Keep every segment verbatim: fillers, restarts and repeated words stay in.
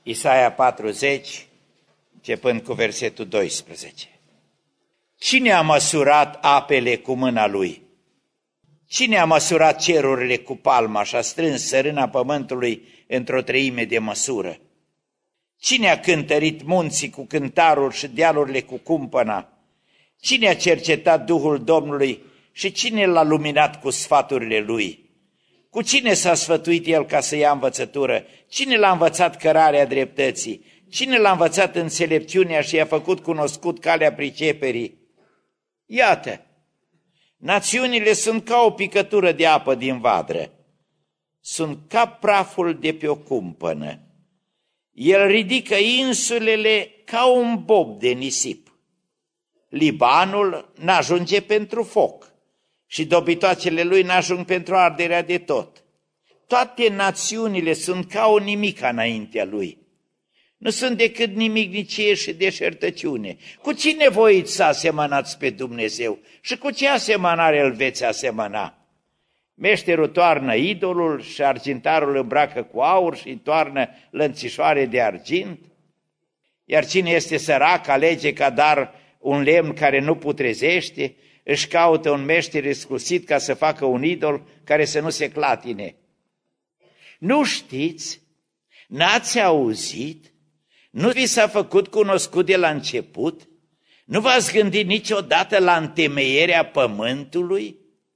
Isaia patruzeci, începând cu versetul doisprezece. Cine a măsurat apele cu mâna lui? Cine a măsurat cerurile cu palma și a strâns sărâna pământului într-o treime de măsură? Cine a cântărit munții cu cântarul și dealurile cu cumpăna? Cine a cercetat Duhul Domnului și cine l-a luminat cu sfaturile lui? Cu cine s-a sfătuit el ca să ia învățătură? Cine l-a învățat cărarea dreptății? Cine l-a învățat înțelepciunea și i-a făcut cunoscut calea priceperii? Iată, națiunile sunt ca o picătură de apă din vadră, sunt ca praful de pe o cumpănă. El ridică insulele ca un bob de nisip. Libanul n-ajunge pentru foc și dobitoacele lui n-ajung pentru arderea de tot. Toate națiunile sunt ca o nimica înaintea lui. Nu sunt decât nimicnicie și deșertăciune. Cu cine voiți să asemănați pe Dumnezeu și cu ce asemănare îl veți asemăna? Meșterul toarnă idolul și argintarul îmbracă cu aur și toarnă lănțișoare de argint? Iar cine este sărac alege ca dar un lemn care nu putrezește, își caută un meșter exclusit ca să facă un idol care să nu se clatine. Nu știți? N-ați auzit? Nu vi s-a făcut cunoscut de la început? Nu v-ați gândit niciodată la întemeierea pământului?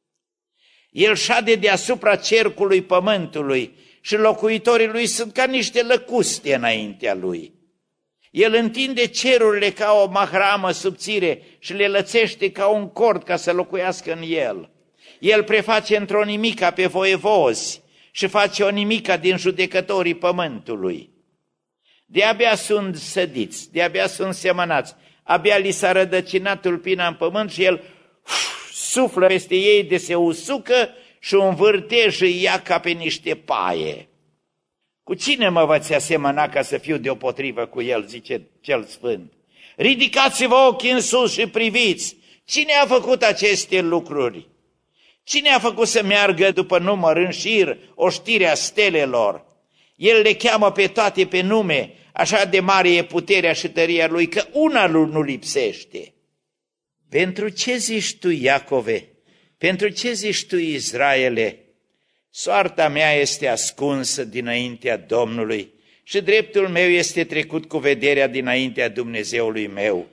El șade deasupra cercului pământului și locuitorii lui sunt ca niște lăcuste înaintea lui. El întinde cerurile ca o mahramă subțire și le lățește ca un cord ca să locuiască în el. El preface într-o nimica pe voievozi și face o nimica din judecătorii pământului. De-abia sunt sădiți, de-abia sunt semănați, abia li s-a rădăcinat tulpina în pământ și el uf, suflă peste ei de se usucă și un vârtej îi ia ca pe niște paie. Cu cine mă veți asemăna ca să fiu deopotrivă cu el, zice cel sfânt? Ridicați-vă ochii în sus și priviți. Cine a făcut aceste lucruri? Cine a făcut să meargă după număr în șir oștirea stelelor? El le cheamă pe toate pe nume, așa de mare e puterea și tăria lui, că una nu lipsește. Pentru ce zici tu, Iacove? Pentru ce zici tu, Israele? Soarta mea este ascunsă dinaintea Domnului și dreptul meu este trecut cu vederea dinaintea Dumnezeului meu.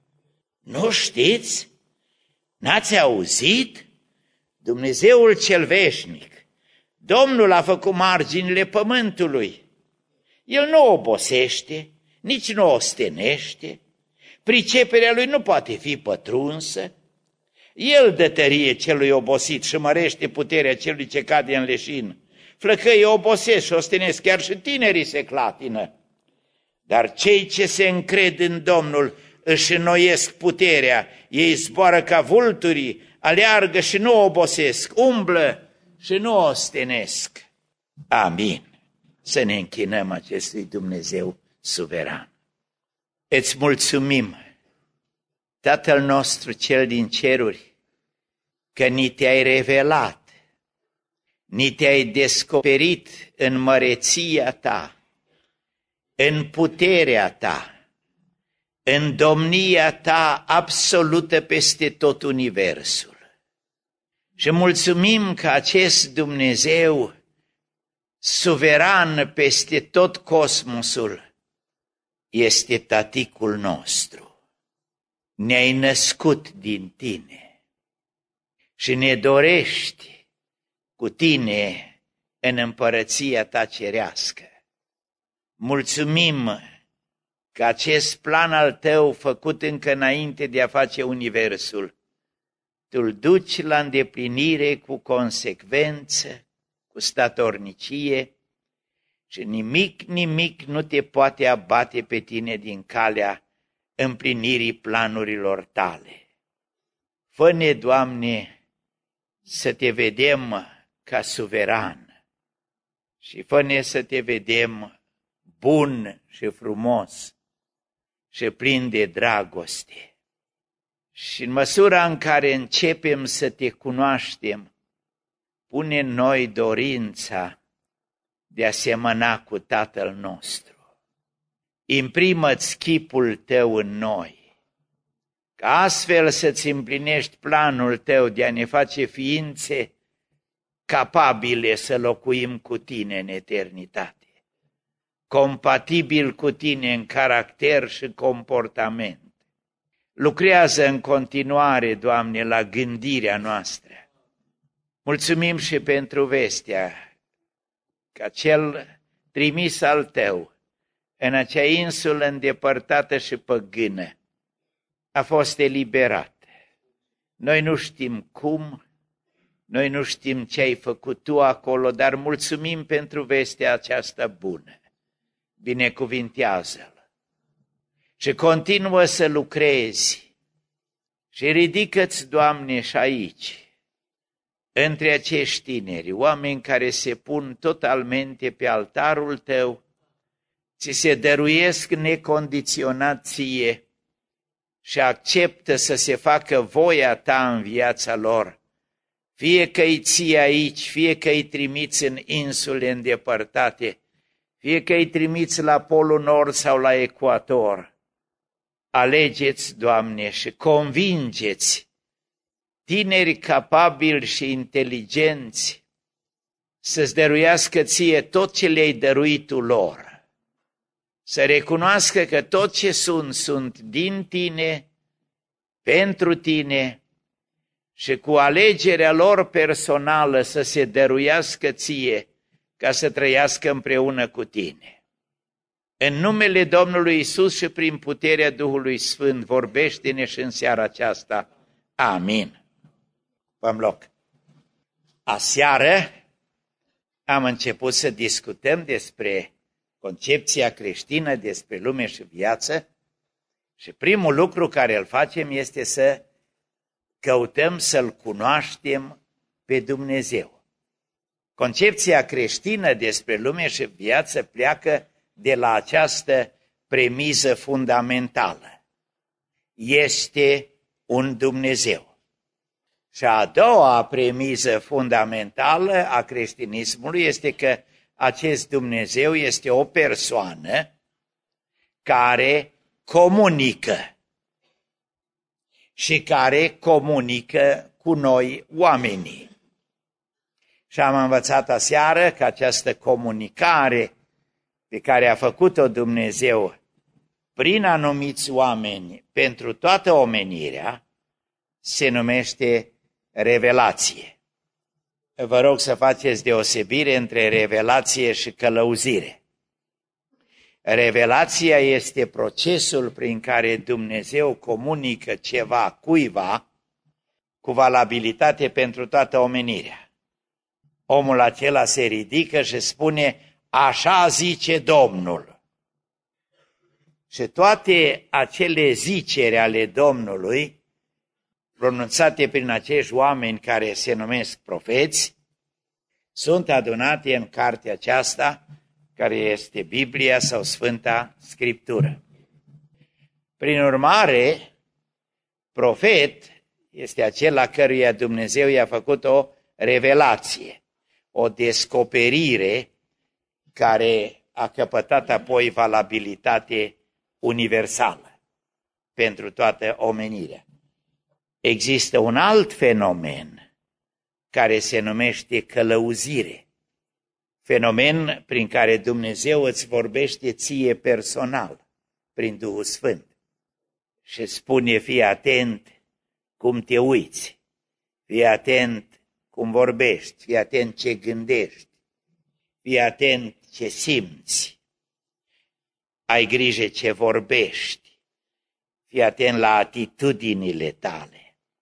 Nu știți? N-ați auzit? Dumnezeul cel veșnic, Domnul a făcut marginile pământului. El nu obosește, nici nu ostenește, priceperea lui nu poate fi pătrunsă. El dă tărie celui obosit și mărește puterea celui ce cade în leșin. Flăcăii obosesc și ostenesc, chiar și tinerii se clatină. Dar cei ce se încred în Domnul își înnoiesc puterea, ei zboară ca vulturii, aleargă și nu obosesc, umblă și nu ostenesc. Amin. Să ne închinăm acestui Dumnezeu suveran. Îți mulțumim, Tatăl nostru cel din ceruri, că ni te-ai revelat, ni te-ai descoperit în măreția ta, în puterea ta, în domnia ta absolută peste tot universul. Și mulțumim că acest Dumnezeu suveran peste tot cosmosul este taticul nostru. Ne-ai născut din tine și ne dorești cu tine în împărăția ta cerească. Mulțumim că acest plan al tău, făcut încă înainte de a face universul, tu-l duci la îndeplinire cu consecvență, cu statornicie și nimic, nimic nu te poate abate pe tine din calea împlinirii planurilor tale. Fă-ne, Doamne, să te vedem ca suveran și fă-ne să te vedem bun și frumos și plin de dragoste. Și în măsura în care începem să te cunoaștem, pune în noi dorința de a semăna cu Tatăl nostru. imprimă-ți chipul tău în noi, ca astfel să-ți împlinești planul tău de a ne face ființe capabile să locuim cu tine în eternitate, compatibil cu tine în caracter și comportament. Lucrează în continuare, Doamne, la gândirea noastră. Mulțumim și pentru vestea că cel trimis al Tău în acea insulă îndepărtată și păgână a fost eliberat. Noi nu știm cum, noi nu știm ce ai făcut Tu acolo, dar mulțumim pentru vestea aceasta bună. Binecuvintează-L și continuă să lucrezi și ridică-ți, Doamne, și aici, între acești tineri, oameni care se pun totalmente pe altarul Tău, ți se dăruiesc necondiționat Ție și acceptă să se facă voia Ta în viața lor, fie că îi ții aici, fie că îi trimiți în insule îndepărtate, fie că îi trimiți la Polul Nord sau la Ecuator. Alegeți, Doamne, și convingeți tineri capabili și inteligenți să-ți dăruiască Ție tot ce le-ai dăruit Tu lor, să recunoască că tot ce sunt, sunt din Tine, pentru Tine și cu alegerea lor personală să se dăruiască Ție ca să trăiască împreună cu Tine. În numele Domnului Iisus și prin puterea Duhului Sfânt, vorbește-ne și în seara aceasta. Amin. Vă-mi loc. Aseară am început să discutăm despre concepția creștină, despre lume și viață și primul lucru care îl facem este să căutăm să-L cunoaștem pe Dumnezeu. Concepția creștină despre lume și viață pleacă de la această premiză fundamentală. Este un Dumnezeu. Și a doua premiză fundamentală a creștinismului este că acest Dumnezeu este o persoană care comunică și care comunică cu noi oamenii. Și am învățat aseară că această comunicare pe care a făcut-o Dumnezeu prin anumiți oameni pentru toată omenirea se numește revelație. Vă rog să faceți deosebire între revelație și călăuzire. Revelația este procesul prin care Dumnezeu comunică ceva cuiva cu valabilitate pentru toată omenirea. Omul acela se ridică și spune: așa zice Domnul. Și toate acele ziceri ale Domnului, pronunțate prin acești oameni care se numesc profeți, sunt adunate în cartea aceasta, care este Biblia sau Sfânta Scriptură. Prin urmare, profet este acela căruia Dumnezeu i-a făcut o revelație, o descoperire care a căpătat apoi valabilitate universală pentru toată omenirea. Există un alt fenomen care se numește călăuzire, fenomen prin care Dumnezeu îți vorbește ție personal, prin Duhul Sfânt, și spune: fii atent cum te uiți, fii atent cum vorbești, fii atent ce gândești, fii atent ce simți, ai grijă ce vorbești, fii atent la atitudinile tale.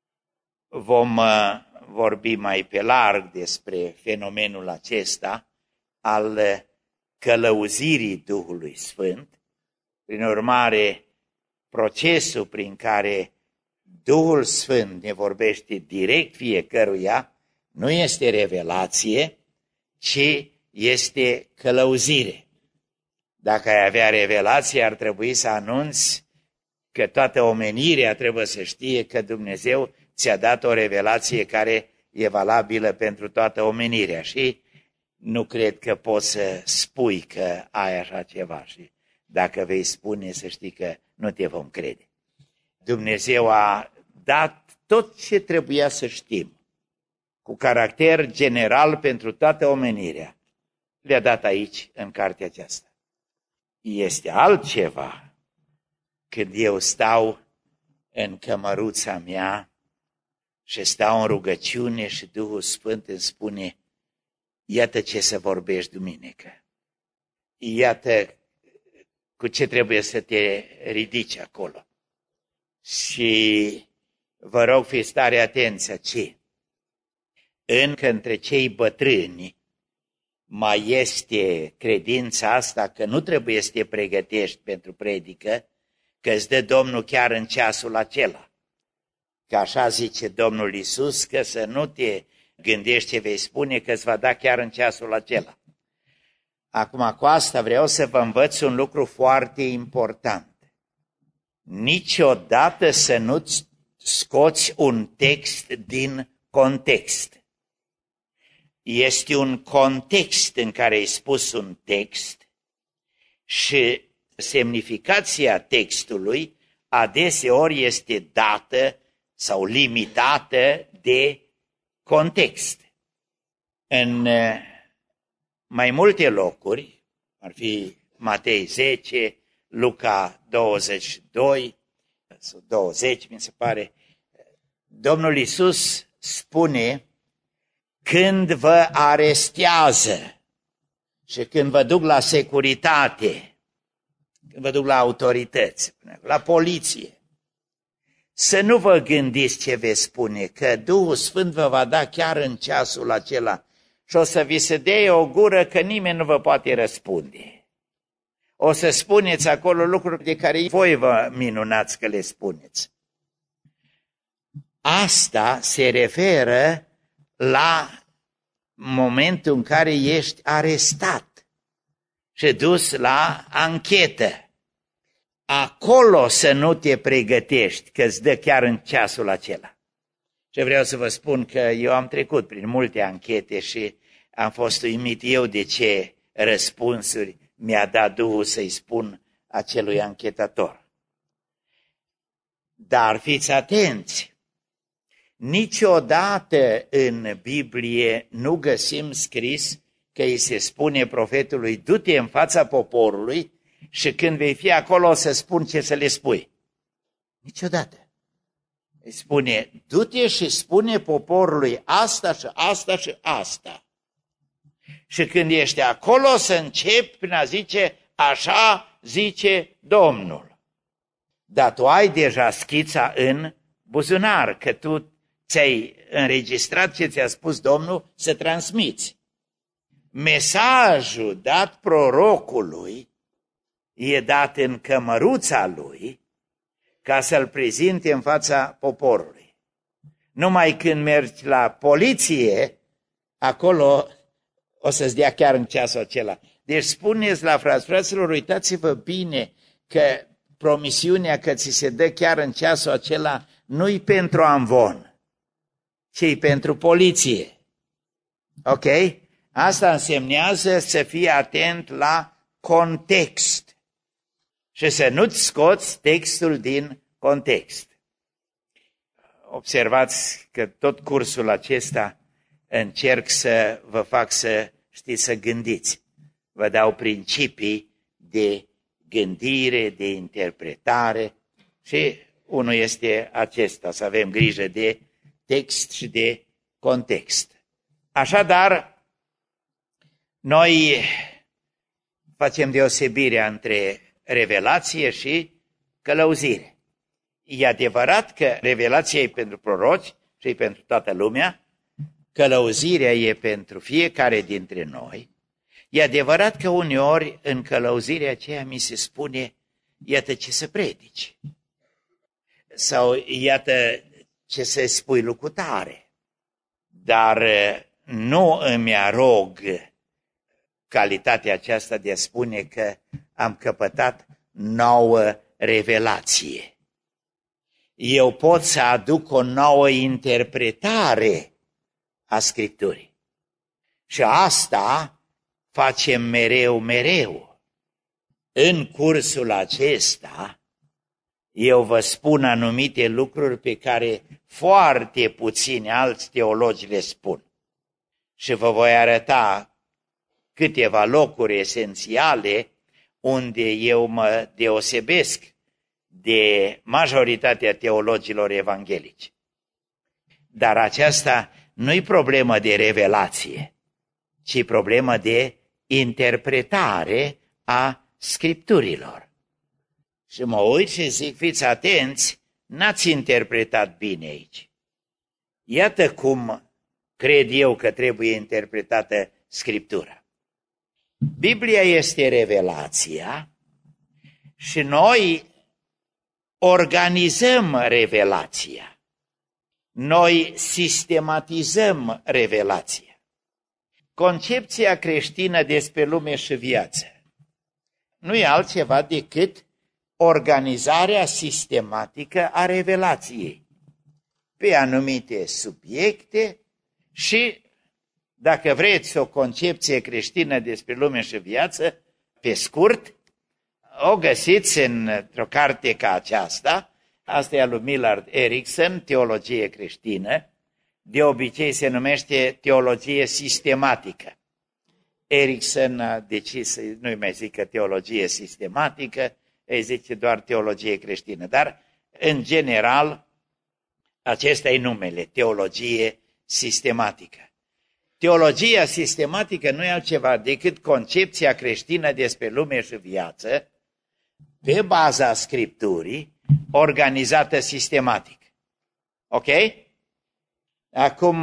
Vom uh, vorbi mai pe larg despre fenomenul acesta al călăuzirii Duhului Sfânt. Prin urmare, procesul prin care Duhul Sfânt ne vorbește direct fiecăruia nu este revelație, ci este călăuzire. Dacă ai avea revelație, ar trebui să anunți că toată omenirea trebuie să știe că Dumnezeu ți-a dat o revelație care e valabilă pentru toată omenirea și nu cred că poți să spui că ai așa ceva. Și Dacă vei spune, să știi că nu te vom crede. Dumnezeu a dat tot ce trebuia să știm, cu caracter general pentru toată omenirea. Le-a dat aici, în cartea aceasta. Este altceva când eu stau în cămăruța mea și stau în rugăciune și Duhul Sfânt îmi spune, iată ce să vorbești duminică. Iată cu ce trebuie să te ridici acolo. Și vă rog, fiți tare atenți ce încă între cei bătrâni mai este credința asta că nu trebuie să te pregătești pentru predică, că îți dă Domnul chiar în ceasul acela. Că așa zice Domnul Iisus, că să nu te gândești ce vei spune, că îți va da chiar în ceasul acela. Acum, cu asta vreau să vă învăț un lucru foarte important. Niciodată să nu-ți scoți un text din context. Este un context în care ai spus un text și semnificația textului adeseori este dată sau limitată de context. În mai multe locuri, ar fi Matei zece, Luca douăzeci și doi, douăzeci mi se pare, Domnul Iisus spune, când vă arestează și când vă duc la securitate, când vă duc la autorități, la poliție, să nu vă gândiți ce veți spune, că Duhul Sfânt vă va da chiar în ceasul acela și o să vi se dea o gură că nimeni nu vă poate răspunde. O să spuneți acolo lucruri de care voi vă minunați că le spuneți. Asta se referă la momentul în care ești arestat și dus la anchetă. Acolo să nu te pregătești, că îți dă chiar în ceasul acela. Și vreau să vă spun că eu am trecut prin multe anchete și am fost uimit eu de ce răspunsuri mi-a dat Duhul să-i spun acelui anchetator. Dar fiți atenți! Niciodată în Biblie nu găsim scris că îi se spune profetului, du-te în fața poporului și când vei fi acolo o să spun ce să le spui. Niciodată. Îi spune, du-te și spune poporului asta și asta și asta. Și când ești acolo să începi prin a zice, așa zice Domnul. Dar tu ai deja schița în buzunar, că tu ți-ai înregistrat ce ți-a spus Domnul să transmiți. Mesajul dat prorocului e dat în cămăruța lui ca să-l prezinte în fața poporului. Numai când mergi la poliție, acolo o să-ți dea chiar în ceasul acela. Deci spuneți la frați, fraților, uitați-vă bine că promisiunea că ți se dă chiar în ceasul acela nu-i pentru amvon, ci pentru poliție. Ok? Asta însemnează să fii atent la context și să nu-ți scoți textul din context. Observați că tot cursul acesta încerc să vă fac să știți să gândiți. Vă dau principii de gândire, de interpretare și unul este acesta, să avem grijă de text și de context. Așadar, noi facem deosebirea între revelație și călăuzire. E adevărat că revelația e pentru proroci și e pentru toată lumea, călăuzirea e pentru fiecare dintre noi. E adevărat că uneori în călăuzirea aceea mi se spune, iată ce să predici. Sau iată ce să spui lucru tare. Dar nu îmi arog calitatea aceasta de a spune că am căpătat nouă revelație. Eu pot să aduc o nouă interpretare a Scripturii. Și asta facem mereu, mereu. În cursul acesta, eu vă spun anumite lucruri pe care foarte puțini alți teologi le spun. Și vă voi arăta câteva locuri esențiale unde eu mă deosebesc de majoritatea teologilor evanghelici. Dar aceasta nu-i problemă de revelație, ci problemă de interpretare a Scripturilor. Și mă uit și zic, fiți atenți, n-ați interpretat bine aici. Iată cum cred eu că trebuie interpretată Scriptura. Biblia este revelația și noi organizăm revelația. Noi sistematizăm revelația. Concepția creștină despre lume și viață nu e altceva decât organizarea sistematică a revelației pe anumite subiecte și, dacă vreți, o concepție creștină despre lume și viață, pe scurt, o găsiți într-o carte ca aceasta. Asta e a lui Millard Erickson, Teologie creștină. De obicei se numește teologie sistematică. Erickson a decis să nu-i mai zică teologie sistematică, îi zice doar teologie creștină. Dar, în general, acesta e numele, teologie sistematică. Teologia sistematică nu e altceva decât concepția creștină despre lume și viață, pe baza Scripturii, organizată sistematic. Ok? Acum,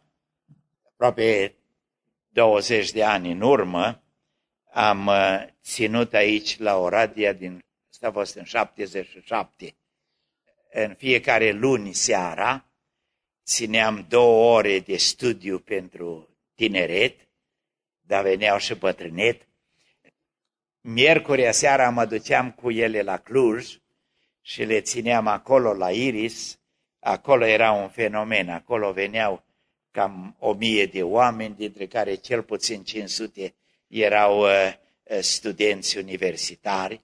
aproape douăzeci de ani în urmă, am ținut aici la Oradea, din, asta a fost în șaptezeci și șapte, în fiecare luni seara, țineam două ore de studiu pentru tineret, dar veneau și bătrânet. Miercurea seara mă duceam cu ele la Cluj și le țineam acolo la Iris. Acolo era un fenomen, acolo veneau cam o mie de oameni, dintre care cel puțin cinci sute erau uh, studenți universitari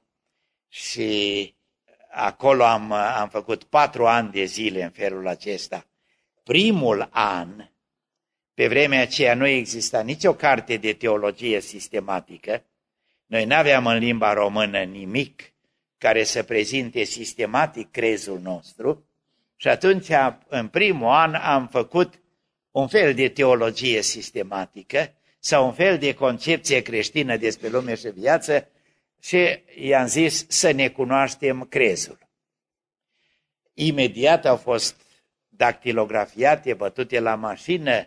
și acolo am, am făcut patru ani de zile în felul acesta. Primul an, pe vremea aceea nu exista nicio carte de teologie sistematică, noi n-aveam în limba română nimic care să prezinte sistematic crezul nostru și atunci, în primul an, am făcut un fel de teologie sistematică sau un fel de concepție creștină despre lume și viață și i-am zis să ne cunoaștem crezul. Imediat au fost dactilografiate, bătute la mașină,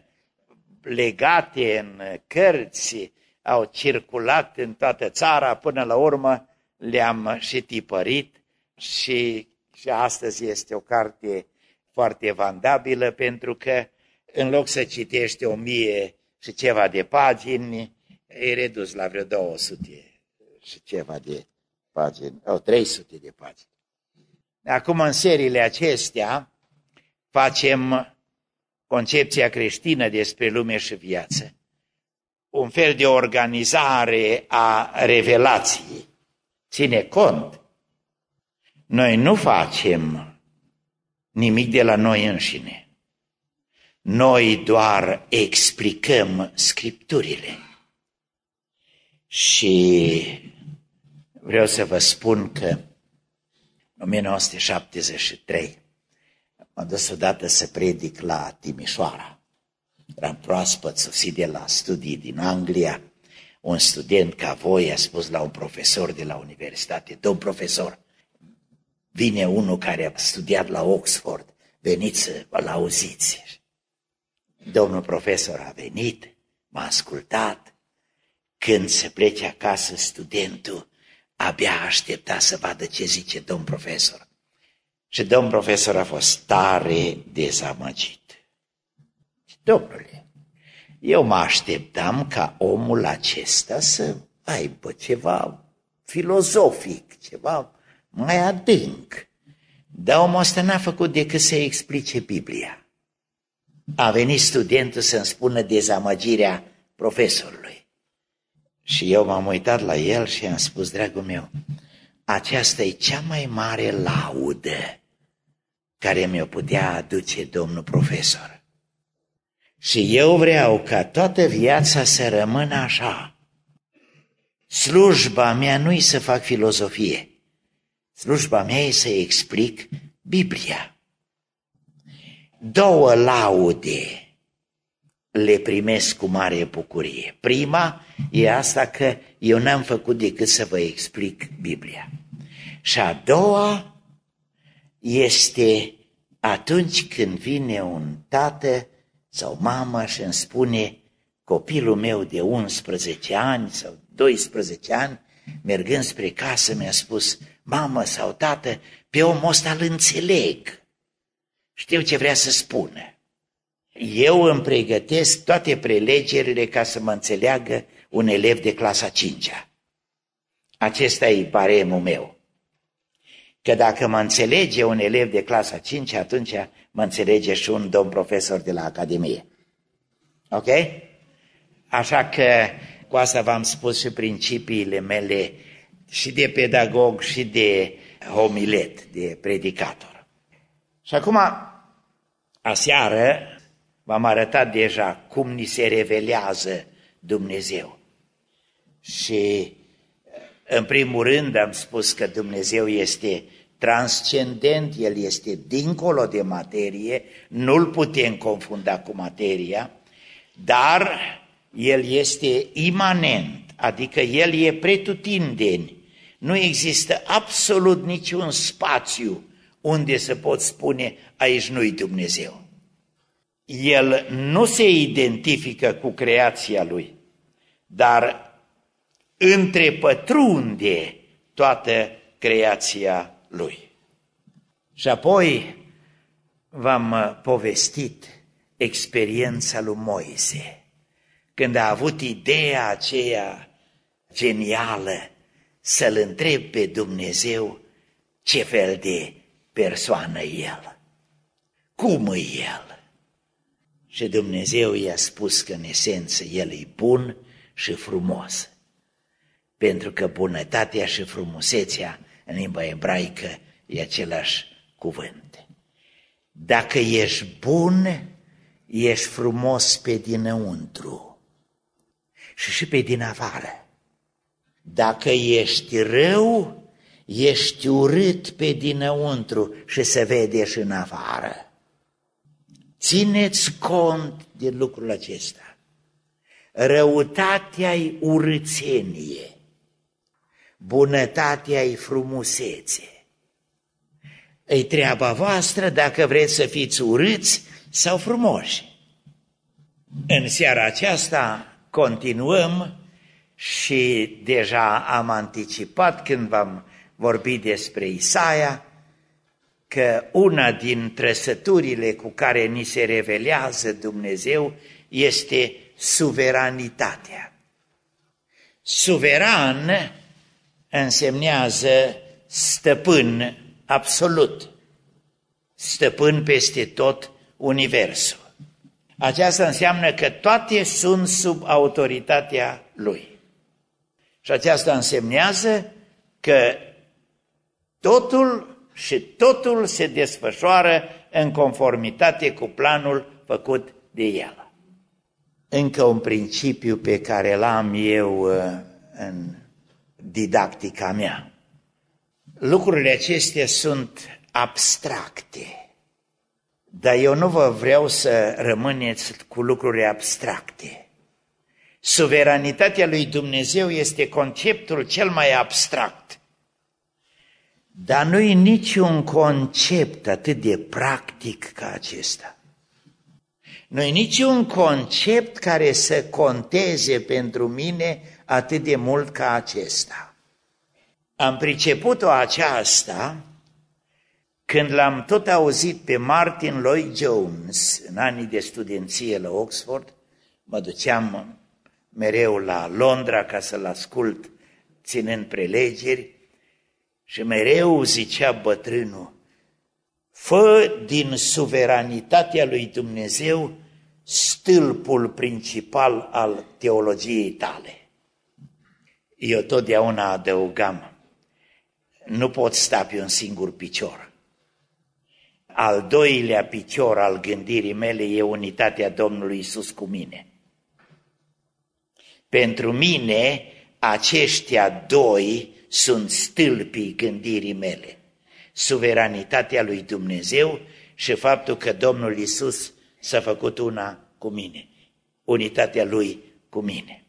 legate în cărți, au circulat în toată țara, până la urmă le-am și tipărit și, și astăzi este o carte foarte vandabilă pentru că în loc să citești o mie și ceva de pagini, e redus la vreo două sute și ceva de pagini, o trei sute de pagini. Acum în seriile acestea facem concepția creștină despre lume și viață. Un fel de organizare a revelației. Ține cont. Noi nu facem nimic de la noi înșine. Noi doar explicăm Scripturile. Și vreau să vă spun că în o mie nouă sute șaptezeci și trei m-am dus odată să predic la Timișoara. Eram proaspăt sosit de la studii din Anglia. Un student ca voi a spus la un profesor de la universitate: domn profesor, vine unul care a studiat la Oxford, veniți să-l auziți. Domnul profesor a venit, m-a ascultat. Când se plece acasă, studentul abia aștepta să vadă ce zice domn profesor. Și domn profesor a fost tare dezamăgit. Domnule, eu mă așteptam ca omul acesta să aibă ceva filozofic, ceva mai adânc. Dar omul ăsta n-a făcut decât să explice Biblia. A venit studentul să-mi spună dezamăgirea profesorului. Și eu m-am uitat la el și am spus, dragul meu, aceasta e cea mai mare laudă care mi-o putea aduce domnul profesor. Și eu vreau ca toată viața să rămână așa. Slujba mea nu-i să fac filozofie. Slujba mea e să explic Biblia. Două laude le primesc cu mare bucurie. Prima e asta că eu n-am făcut decât să vă explic Biblia. Și a doua este atunci când vine un tată sau mamă și îmi spune, copilul meu de unsprezece ani sau doisprezece ani, mergând spre casă, mi-a spus, mamă sau tată, pe omul ăsta îl înțeleg. Știu ce vrea să spună. Eu îmi pregătesc toate prelegerile ca să mă înțeleagă un elev de clasa cincea. Acesta e baremul meu. Că dacă mă înțelege un elev de clasa cincea, atunci mă înțelege și un domn profesor de la Academie. Ok? Așa că cu asta v-am spus și principiile mele și de pedagog și de homilet, de predicator. Și acum, aseară, v-am arătat deja cum ni se revelează Dumnezeu. Și în primul rând am spus că Dumnezeu este transcendent, El este dincolo de materie, nu-L putem confunda cu materia, dar El este imanent, adică El e pretutindeni. Nu există absolut niciun spațiu unde să poți spune aici nu-i Dumnezeu. El nu se identifică cu creația Lui, dar întrepătrunde toată creația Lui. Și apoi v-am povestit experiența lui Moise, când a avut ideea aceea genială să-L întrebe pe Dumnezeu ce fel de persoană e El, cum e El. Și Dumnezeu i-a spus că în esență El e bun și frumos, pentru că bunătatea și frumusețea în limba ebraică e același cuvânt. Dacă ești bun, ești frumos pe dinăuntru și și pe din afară. Dacă ești rău, ești urât pe dinăuntru și se vede și în afară. Țineți cont de lucrul acesta. Răutatea-i urâțenie, bunătatea-i frumusețe. E treaba voastră dacă vreți să fiți urâți sau frumoși. În seara aceasta continuăm și deja am anticipat când v-am vorbit despre Isaia că una din trăsăturile cu care ni se revelează Dumnezeu este suveranitatea. Suveran însemnează stăpân absolut, stăpân peste tot universul. Aceasta înseamnă că toate sunt sub autoritatea Lui. Și aceasta însemnează că totul și totul se desfășoară în conformitate cu planul făcut de El. Încă un principiu pe care l-am eu în didactica mea. Lucrurile acestea sunt abstracte, dar eu nu vă vreau să rămâneți cu lucruri abstracte. Suveranitatea lui Dumnezeu este conceptul cel mai abstract, dar nu e niciun concept atât de practic ca acesta. Nu e niciun concept care să conteze pentru mine atât de mult ca acesta. Am priceput-o aceasta când l-am tot auzit pe Martin Lloyd-Jones în anii de studenție la Oxford. Mă duceam mereu la Londra ca să-l ascult ținând prelegeri și mereu zicea bătrânul: fă din suveranitatea lui Dumnezeu stâlpul principal al teologiei tale. Eu totdeauna adăugam, nu pot sta pe un singur picior. Al doilea picior al gândirii mele e unitatea Domnului Iisus cu mine. Pentru mine, aceștia doi sunt stâlpii gândirii mele. Suveranitatea lui Dumnezeu și faptul că Domnul Iisus s-a făcut una cu mine. Unitatea Lui cu mine.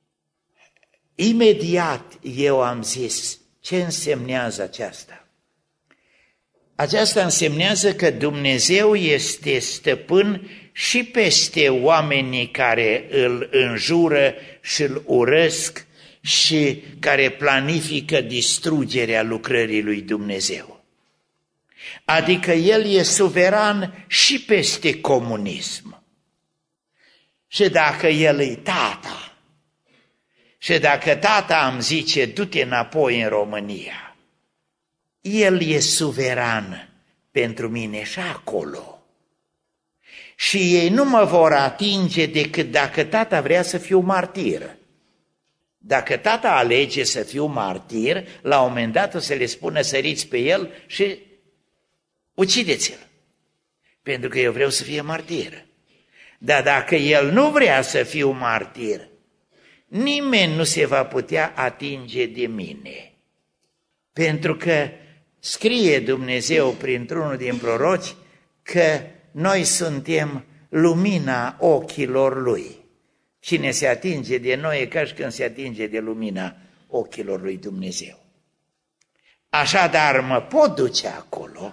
Imediat eu am zis, ce însemnează aceasta? Aceasta însemnează că Dumnezeu este stăpân și peste oamenii care îl înjură și îl urăsc și care planifică distrugerea lucrării lui Dumnezeu. Adică El e suveran și peste comunism. Și dacă El e tata, și dacă tata îmi zice, du-te înapoi în România, El e suveran pentru mine și acolo. Și ei nu mă vor atinge decât dacă tata vrea să fiu martir. Dacă tata alege să fiu martir, la un moment dat o să le spună, săriți pe el și ucideți-l. Pentru că eu vreau să fie martir. Dar dacă el nu vrea să fiu martir, nimeni nu se va putea atinge de mine. Pentru că scrie Dumnezeu printr-unul din proroci că noi suntem lumina ochilor Lui. Cine se atinge de noi e ca și când se atinge de lumina ochilor lui Dumnezeu. Așadar mă pot duce acolo,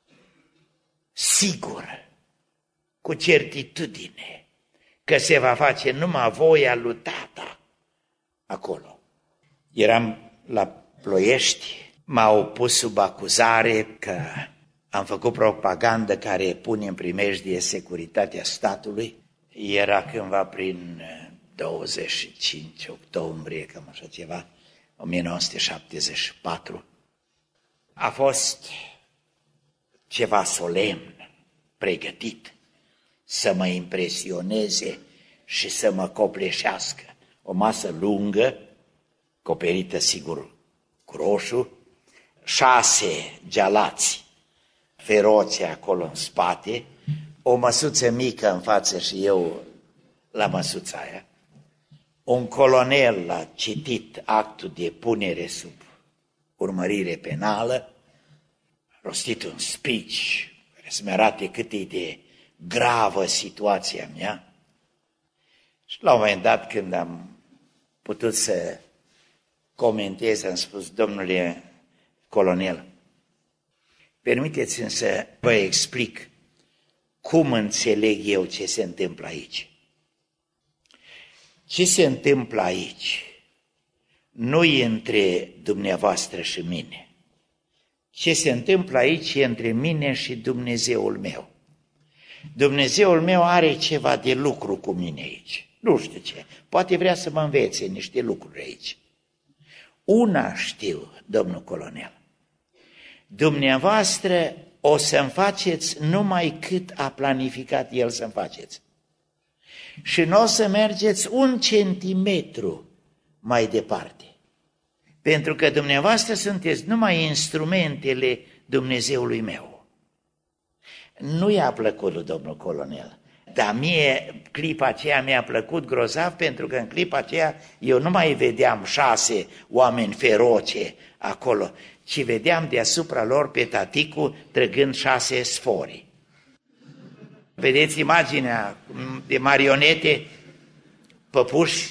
sigur, cu certitudine, că se va face numai voia lui Tata acolo. Eram la Ploiești, m-au pus sub acuzare că am făcut propagandă care pune în primejdie securitatea statului. Era cândva prin douăzeci și cinci octombrie, cam așa ceva, o mie nouă sute șaptezeci și patru. A fost ceva solemn, pregătit, să mă impresioneze și să mă copleșească. O masă lungă, coperită sigur cu roșu, șase gealați feroce acolo în spate, o măsuță mică în față și eu la măsuța aia. Un colonel a citit actul de punere sub urmărire penală, a rostit un speech care să-mi arate cât e de gravă situația mea. Și la un moment dat, când am putut să comentez, am spus, domnule colonel, permiteți-mi să vă explic cum înțeleg eu ce se întâmplă aici. Ce se întâmplă aici nu e între dumneavoastră și mine. Ce se întâmplă aici e între mine și Dumnezeul meu. Dumnezeul meu are ceva de lucru cu mine aici. Nu știu ce. Poate vrea să mă învețe niște lucruri aici. Una știu, domnul colonel. Dumneavoastră o să-mi faceți numai cât a planificat El să-mi faceți. Și nu o să mergeți un centimetru mai departe. Pentru că dumneavoastră sunteți numai instrumentele Dumnezeului meu. Nu i-a plăcut lui domnul colonel, dar mie clipa aceea mi-a plăcut grozav, pentru că în clipa aceea eu nu mai vedeam șase oameni feroce acolo, ci vedeam deasupra lor pe taticu trăgând șase sfori. Vedeți imaginea de marionete, păpuși?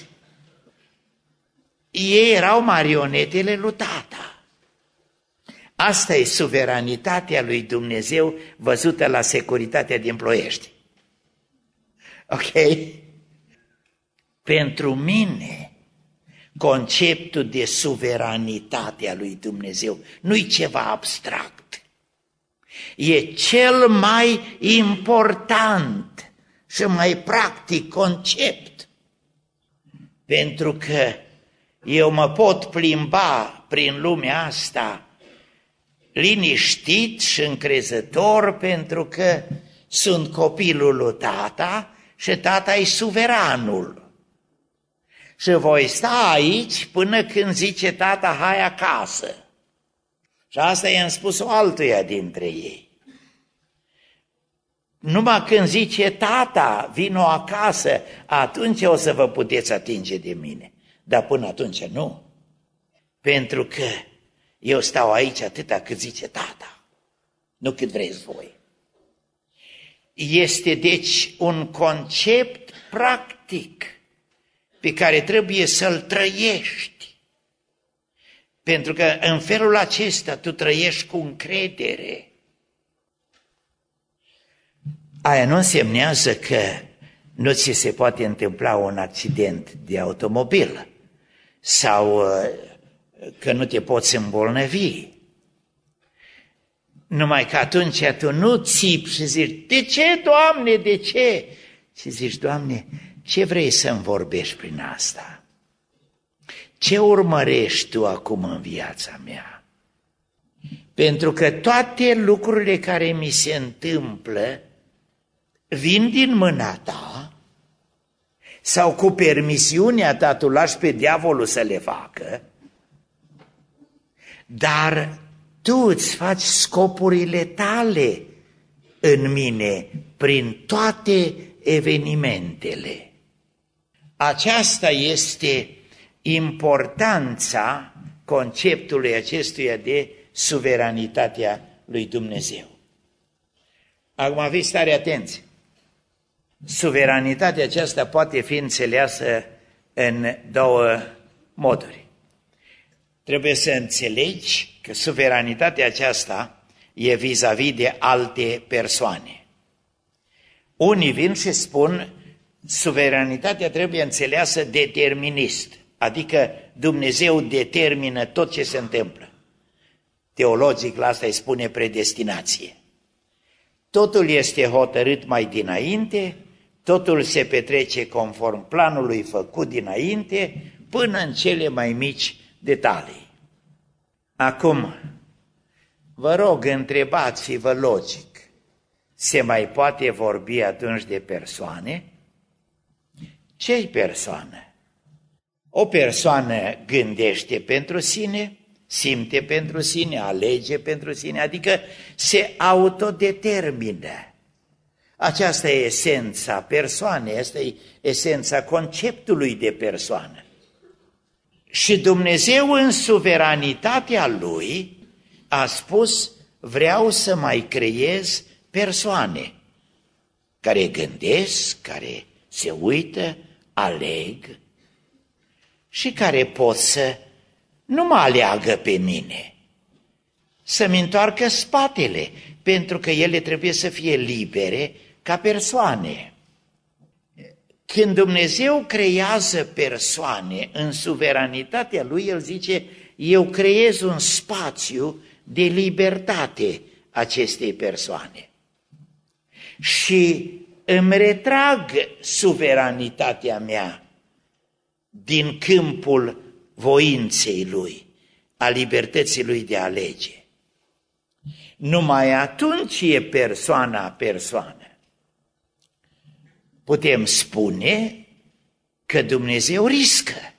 Ei erau marionetele lui Tata. Asta e suveranitatea lui Dumnezeu văzută la securitatea din Ploiești. Ok? Pentru mine, conceptul de suveranitate a lui Dumnezeu nu-i ceva abstract. E cel mai important și mai practic concept. Pentru că eu mă pot plimba prin lumea asta liniștit și încrezător, pentru că sunt copilul lui Tata și Tata e suveranul. și voi sta aici până când zice tata, hai acasă. Și asta i-am spus-o altuia dintre ei. Numai când zice tata, vino acasă, atunci o să vă puteți atinge de mine. Dar până atunci nu. Pentru că eu stau aici atâta cât zice tata, nu cât vreți voi. Este deci un concept practic pe care trebuie să-l trăiești. Pentru că în felul acesta tu trăiești cu încredere. Aia nu însemnează că nu ți se poate întâmpla un accident de automobil sau că nu te poți îmbolnăvi. Numai că atunci tu nu țipi și zici, de ce, Doamne, de ce? Și zici, Doamne, ce vrei să-mi vorbești prin asta? Ce urmărești tu acum în viața mea? Pentru că toate lucrurile care mi se întâmplă vin din mâna ta sau cu permisiunea ta tu lași pe diavolul să le facă, dar tu îți faci scopurile tale în mine prin toate evenimentele. Aceasta este importanța conceptului acestuia de suveranitatea lui Dumnezeu. Acum fiți tare atenți. Suveranitatea aceasta poate fi înțeleasă în două moduri. Trebuie să înțelegi că suveranitatea aceasta e vis-a-vis de alte persoane. Unii vin și spun, suveranitatea trebuie înțeleasă determinist, adică Dumnezeu determină tot ce se întâmplă. Teologic la asta îi spune predestinație. Totul este hotărât mai dinainte, totul se petrece conform planului făcut dinainte, până în cele mai mici detalii. Acum, vă rog, întrebați-vă logic, se mai poate vorbi atunci de persoane? Ce-i persoană? O persoană gândește pentru sine, simte pentru sine, alege pentru sine, adică se autodetermină. Aceasta e esența persoanei, asta e esența conceptului de persoană. Și Dumnezeu în suveranitatea Lui a spus, vreau să mai creez persoane care gândesc, care se uită, aleg și care pot să nu mă aleagă pe mine, să-mi întoarcă spatele, pentru că ele trebuie să fie libere ca persoane. Când Dumnezeu creează persoane în suveranitatea Lui, El zice, eu creez un spațiu de libertate acestei persoane și îmi retrag suveranitatea mea din câmpul voinței Lui, a libertății Lui de a alege. Numai atunci e persoana persoană. Putem spune că Dumnezeu riscă.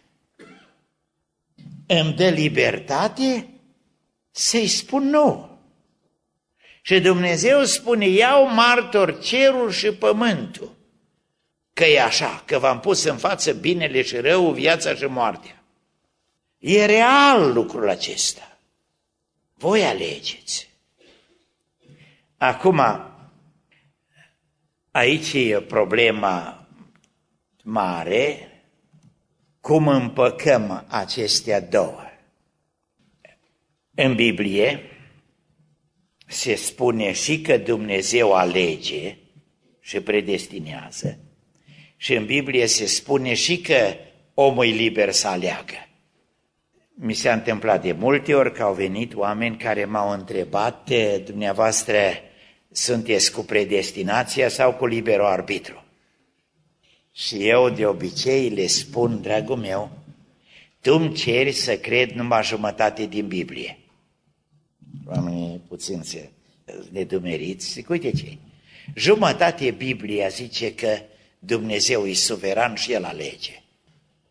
Îmi dă libertate să-i spun nu. Și Dumnezeu spune, iau martor cerul și pământul, că e așa, că v-am pus în față binele și răul, viața și moartea. E real lucrul acesta. Voi alegeți. Acum, aici e problema mare, cum împăcăm acestea două. În Biblie se spune și că Dumnezeu alege și predestinează, și în Biblie se spune și că omul e liber să aleagă. Mi s-a întâmplat de multe ori că au venit oameni care m-au întrebat, dumneavoastră sunteți cu predestinația sau cu liberul arbitru? Și eu de obicei le spun, dragul meu, tu îmi ceri să cred numai jumătate din Biblie. Oamenii puțin se nedumeriți, zic, uite ce, jumătate Biblia zice că Dumnezeu e suveran și El alege.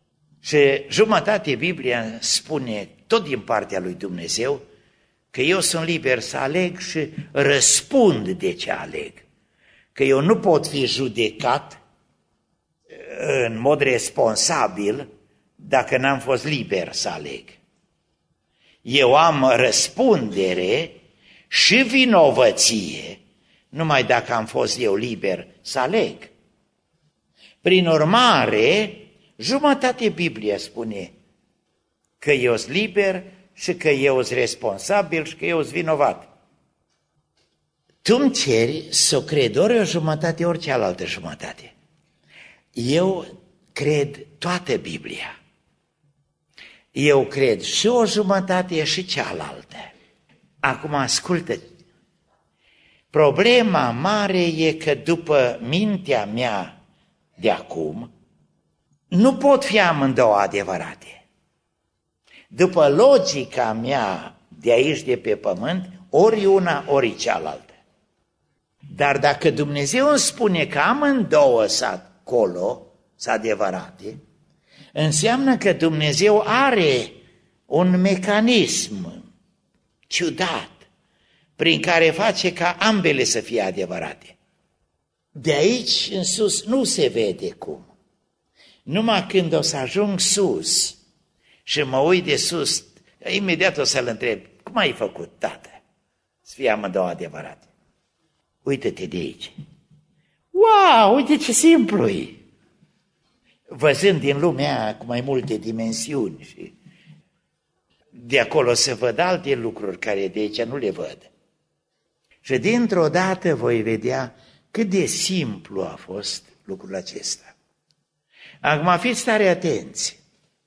Și jumătate Biblia spune tot din partea lui Dumnezeu că eu sunt liber să aleg și răspund de ce aleg. Că eu nu pot fi judecat în mod responsabil dacă n-am fost liber să aleg. Eu am răspundere și vinovăție numai dacă am fost eu liber să aleg. Prin urmare, jumătate Biblia spune că eu sunt liber și că eu sunt responsabil și că eu sunt vinovat. Tu îmi ceri să o cred ori o jumătate, ori cealaltă jumătate. Eu cred toată Biblia. Eu cred și o jumătate și cealaltă. Acum ascultă. Problema mare e că după mintea mea de acum, nu pot fi amândouă adevărate. După logica mea de aici, de pe pământ, ori una, ori cealaltă. Dar dacă Dumnezeu îmi spune că amândouă sunt acolo, sunt adevărate, înseamnă că Dumnezeu are un mecanism ciudat prin care face ca ambele să fie adevărate. De aici în sus nu se vede cum. Numai când o să ajung sus și mă uit de sus, imediat o să-l întreb, cum ai făcut, tată? Să fie amândouă adevărate. Uită-te de aici. Wow, uite ce simplu e! Văzând din lumea cu mai multe dimensiuni și de acolo se văd alte lucruri care de aici nu le văd. Și dintr-o dată voi vedea cât de simplu a fost lucrul acesta. Acum fiți tare atenți.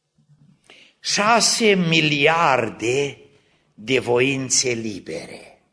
Șase miliarde de voințe libere.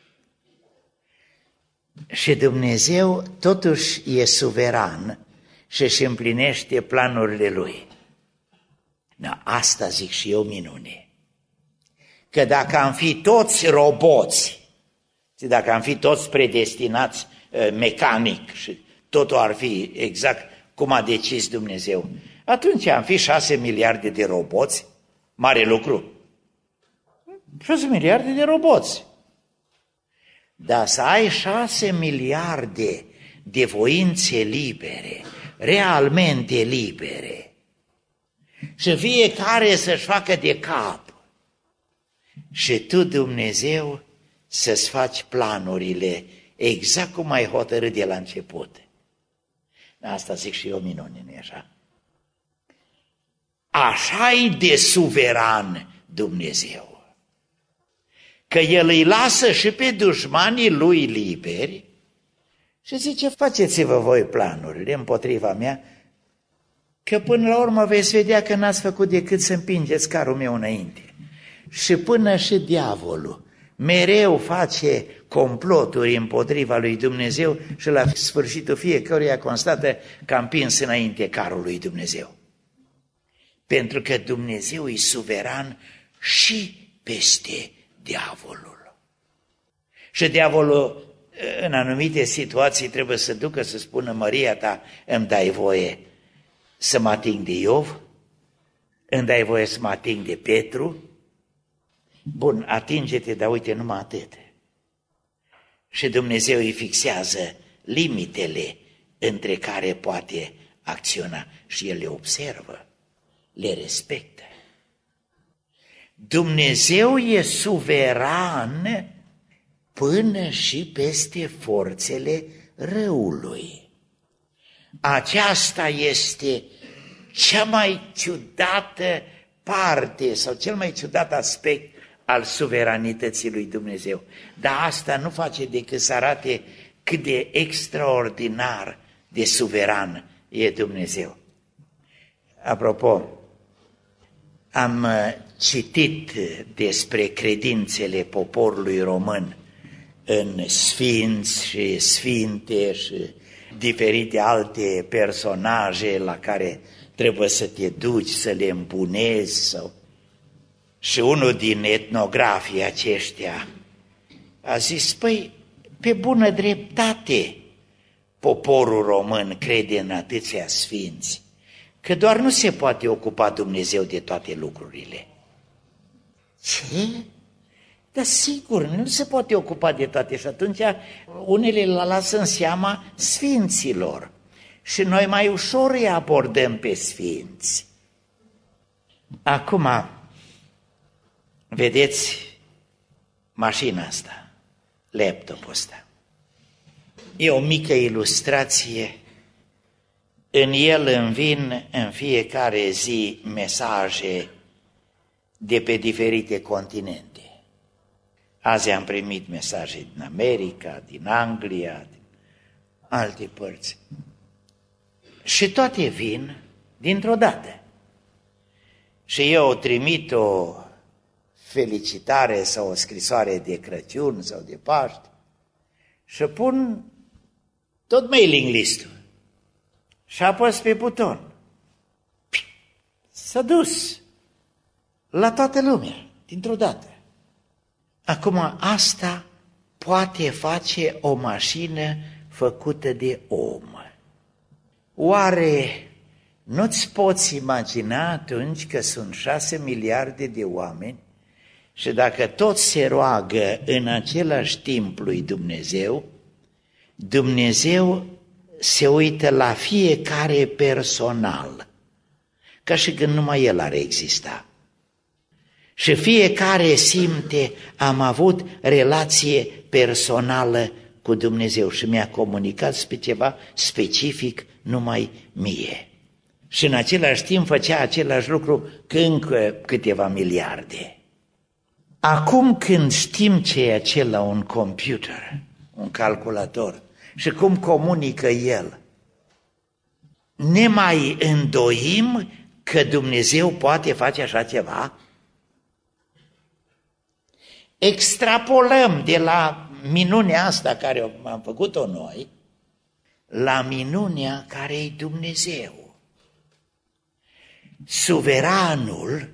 Și Dumnezeu totuși e suveran și își împlinește planurile Lui. Da, asta zic și eu minune. Că dacă am fi toți roboți, dacă am fi toți predestinați mecanic și totul ar fi exact cum a decis Dumnezeu, atunci am fi șase miliarde de roboți, mare lucru. Șase miliarde de roboți. Dar să ai șase miliarde de voințe libere, realmente libere, și fiecare să-și facă de cap, și tu, Dumnezeu, să-ți faci planurile exact cum ai hotărât de la început. Asta zic și eu minune, nu-i așa? Așa-i de suveran Dumnezeu, că El îi lasă și pe dușmanii Lui liberi și zice, faceți-vă voi planurile împotriva mea, că până la urmă veți vedea că n-ați făcut decât să împingeți carul meu înainte. Și până și diavolul mereu face comploturi împotriva lui Dumnezeu și la sfârșitul fiecăruia constată că a împins înainte carul lui Dumnezeu. Pentru că Dumnezeu e suveran și peste diavolul. Și diavolul în anumite situații trebuie să ducă să spună, Maria ta, îmi dai voie să mă ating de Iov? Îmi dai voie să mă ating de Petru? Bun, atinge-te, dar uite, numai atât. Și Dumnezeu îi fixează limitele între care poate acționa și El le observă, le respectă. Dumnezeu e suveran până și peste forțele răului. Aceasta este cea mai ciudată parte sau cel mai ciudat aspect al suveranității lui Dumnezeu. Dar asta nu face decât să arate cât de extraordinar de suveran e Dumnezeu. Apropo, am citit despre credințele poporului român în sfinți și sfinte și diferite alte personaje la care trebuie să te duci, să le îmbunezi. Sau... Și unul din etnografii aceștia a zis, păi, pe bună dreptate poporul român crede în atâția sfinți, că doar nu se poate ocupa Dumnezeu de toate lucrurile. Ce? Dar sigur, nu se poate ocupa de toate și atunci unele le lasă în seama sfinților și noi mai ușor îi abordăm pe sfinți. Acum, vedeți mașina asta, laptopul ăsta. E o mică ilustrație. În el îmi vin în fiecare zi mesaje de pe diferite continente. Azi am primit mesaje din America, din Anglia, din alte părți. Și toate vin dintr-o dată. Și eu trimit o felicitare sau o scrisoare de Crăciun sau de Paște și pun tot mailing listul. Și apăs pe buton. S-a dus la toată lumea, dintr-o dată. Acum, asta poate face o mașină făcută de om. Oare nu-ți poți imagina atunci că sunt șase miliarde de oameni și dacă toți se roagă în același timp lui Dumnezeu, Dumnezeu se uită la fiecare personal, ca și când numai El ar exista. Și fiecare simte, am avut relație personală cu Dumnezeu și mi-a comunicat pe ceva specific numai mie. Și în același timp făcea același lucru cu încă câteva miliarde. Acum când știm ce e acela un computer, un calculator, și cum comunică el, ne mai îndoim că Dumnezeu poate face așa ceva? Extrapolăm de la minunea asta care am făcut-o noi, la minunea care e Dumnezeu. Suveranul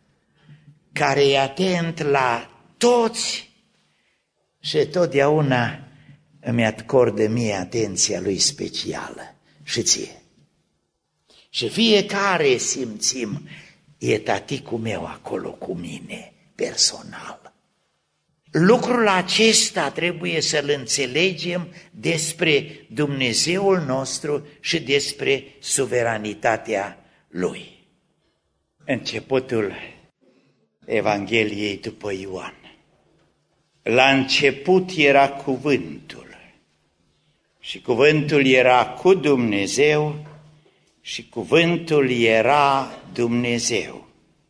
care e atent la toți și totdeauna îmi acordă mie atenția lui specială și ție. Și fiecare simțim, e taticul meu acolo cu mine, personal. Lucrul acesta trebuie să-l înțelegem despre Dumnezeul nostru și despre suveranitatea Lui. Începutul Evangheliei după Ioan. La început era cuvântul și cuvântul era cu Dumnezeu și cuvântul era Dumnezeu.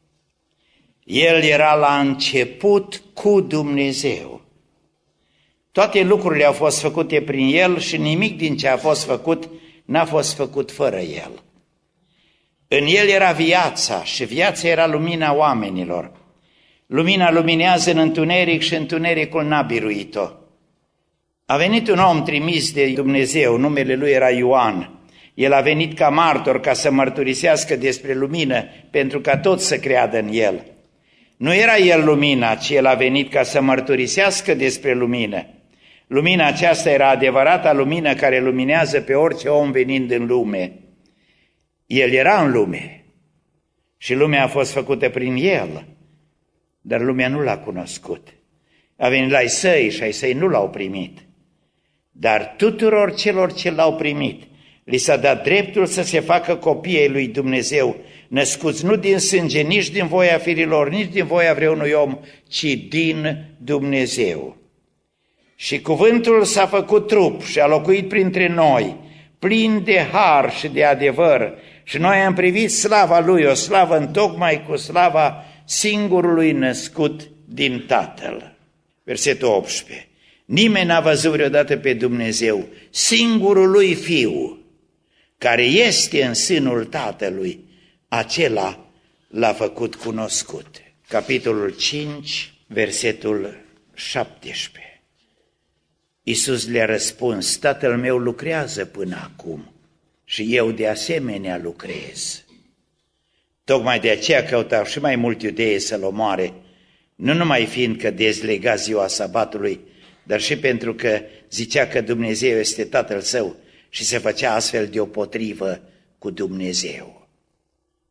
El era la început cu Dumnezeu. Toate lucrurile au fost făcute prin El și nimic din ce a fost făcut n-a fost făcut fără El. În El era viața și viața era lumina oamenilor. Lumina luminează în întuneric și întunericul n-a biruit-o. A venit un om trimis de Dumnezeu, numele lui era Ioan. El a venit ca martor ca să mărturisească despre lumină, pentru ca toți să creadă în El. Nu era El lumina, ci El a venit ca să mărturisească despre lumină. Lumina aceasta era adevărata lumină care luminează pe orice om venind în lume. El era în lume și lumea a fost făcută prin El, dar lumea nu l-a cunoscut. A venit la ai săi și ai săi nu l-au primit. Dar tuturor celor ce l-au primit, li s-a dat dreptul să se facă copiii lui Dumnezeu, născuți nu din sânge, nici din voia firilor, nici din voia vreunui om, ci din Dumnezeu. Și cuvântul s-a făcut trup și a locuit printre noi, plin de har și de adevăr, și noi am privit slava Lui, o slavă întocmai cu slava singurului născut din Tatăl. Versetul optsprezece. Nimeni n-a văzut vreodată pe Dumnezeu, singurul Lui Fiu, care este în sânul Tatălui, acela l-a făcut cunoscut. Capitolul cinci, versetul șaptesprezece. Iisus le-a răspuns, Tatăl meu lucrează până acum și eu de asemenea lucrez. Tocmai de aceea căutau și mai mult iudei să-l omoare, nu numai fiindcă dezlega ziua sabatului, dar și pentru că zicea că Dumnezeu este Tatăl său și se făcea astfel deopotrivă cu Dumnezeu.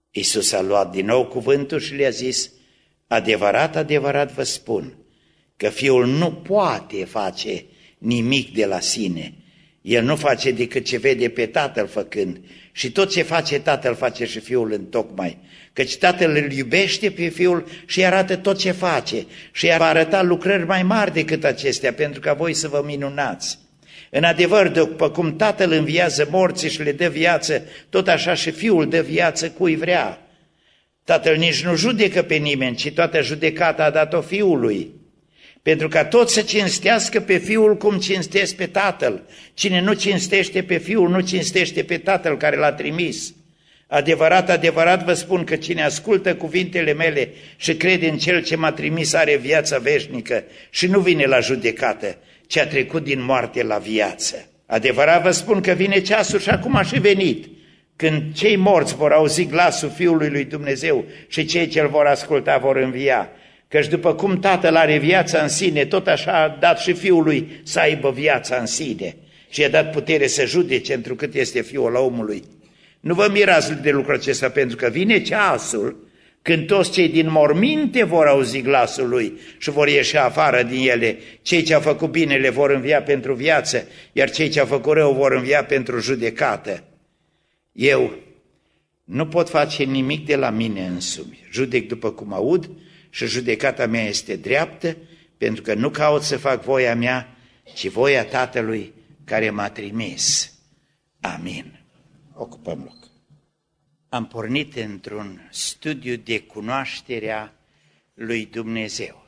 Iisus a luat din nou cuvântul și le-a zis: adevărat, adevărat vă spun că Fiul nu poate face nimic de la sine. El nu face decât ce vede pe Tatăl făcând și tot ce face Tatăl face și Fiul întocmai. Căci Tatăl îl iubește pe Fiul și îi arată tot ce face și îi va arăta lucrări mai mari decât acestea, pentru ca voi să vă minunați. În adevăr, după cum Tatăl înviază morții și le dă viață, tot așa și Fiul dă viață cui vrea. Tatăl nici nu judecă pe nimeni, ci toată judecata a dat-o Fiului, pentru ca toți să cinstească pe Fiul cum cinstesc pe Tatăl. Cine nu cinstește pe Fiul, nu cinstește pe Tatăl care l-a trimis. Adevărat, adevărat vă spun că cine ascultă cuvintele mele și crede în Cel ce m-a trimis are viața veșnică și nu vine la judecată, ci a trecut din moarte la viață. Adevărat vă spun că vine ceasul și acum a și venit, când cei morți vor auzi glasul Fiului lui Dumnezeu și cei ce îl vor asculta vor învia. Căci după cum Tatăl are viața în sine, tot așa a dat și Fiului să aibă viața în sine și i-a dat putere să judece întrucât este Fiul omului. Nu vă mirați de lucrul acesta, pentru că vine ceasul când toți cei din morminte vor auzi glasul Lui și vor ieși afară din ele. Cei ce au făcut binele vor învia pentru viață, iar cei ce au făcut rău vor învia pentru judecată. Eu nu pot face nimic de la mine însumi, judec după cum aud și judecata mea este dreaptă, pentru că nu caut să fac voia mea, ci voia Tatălui care m-a trimis. Amin. Ocupăm loc. Am pornit într-un studiu de cunoașterea lui Dumnezeu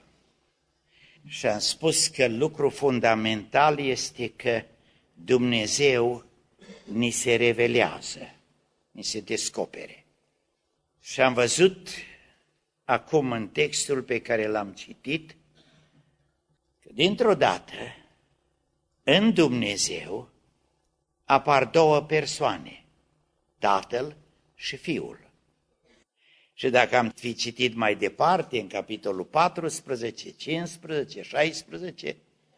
și am spus că lucru fundamental este că Dumnezeu ni se revelează, ni se descopere. Și am văzut acum în textul pe care l-am citit că dintr-o dată în Dumnezeu apar două persoane, Tatăl și Fiul. Și dacă am fi citit mai departe, în capitolul paisprezece, cincisprezece, șaisprezece,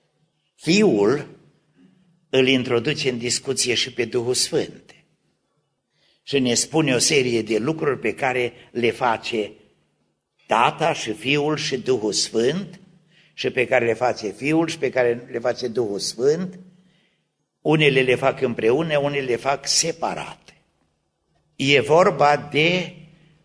Fiul îl introduce în discuție și pe Duhul Sfânt și ne spune o serie de lucruri pe care le face Tata și Fiul și Duhul Sfânt și pe care le face Fiul și pe care le face Duhul Sfânt. Unele le fac împreună, unele le fac separate. E vorba de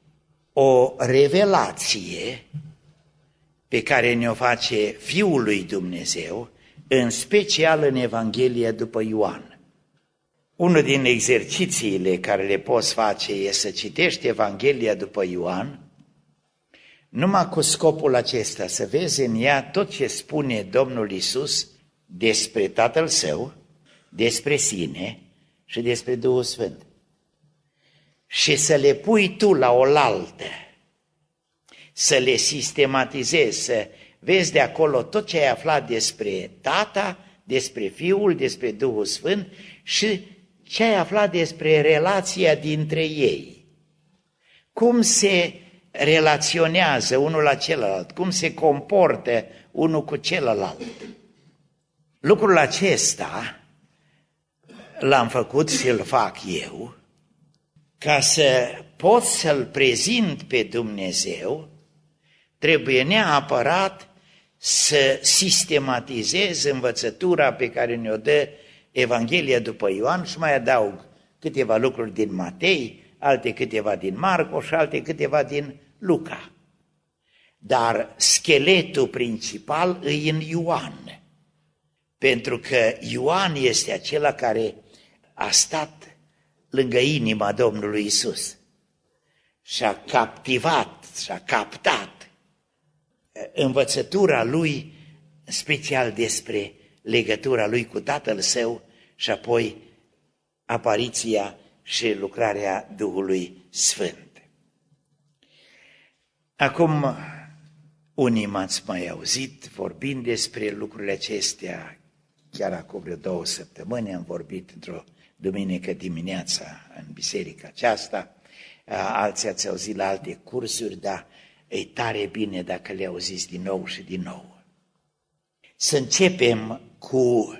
o revelație pe care ne-o face Fiul lui Dumnezeu, în special în Evanghelia după Ioan. Unul din exercițiile care le poți face e să citești Evanghelia după Ioan, numai cu scopul acesta, să vezi în ea tot ce spune Domnul Iisus despre Tatăl Său, despre sine și despre Duhul Sfânt. Și să le pui tu la oaltă, să le sistematizezi, să vezi de acolo tot ce ai aflat despre Tata, despre Fiul, despre Duhul Sfânt și ce ai aflat despre relația dintre ei. Cum se relaționează unul la celălalt, cum se comportă unul cu celălalt. Lucrul acesta l-am făcut și îl fac eu, ca să pot să-L prezint pe Dumnezeu, trebuie neapărat să sistematizez învățătura pe care ne-o dă Evanghelia după Ioan și mai adaug câteva lucruri din Matei, alte câteva din Marco și alte câteva din Luca. Dar scheletul principal e în Ioan, pentru că Ioan este acela care a stat lângă inima Domnului Iisus și a captivat, și a captat învățătura lui, special despre legătura lui cu Tatăl Său și apoi apariția și lucrarea Duhului Sfânt. Acum, unii m-ați mai auzit vorbind despre lucrurile acestea, chiar acum vreo două săptămâni am vorbit într-o duminică dimineața în biserica aceasta, alții ați auzit la alte cursuri, dar e tare bine dacă le auziți din nou și din nou. Să începem cu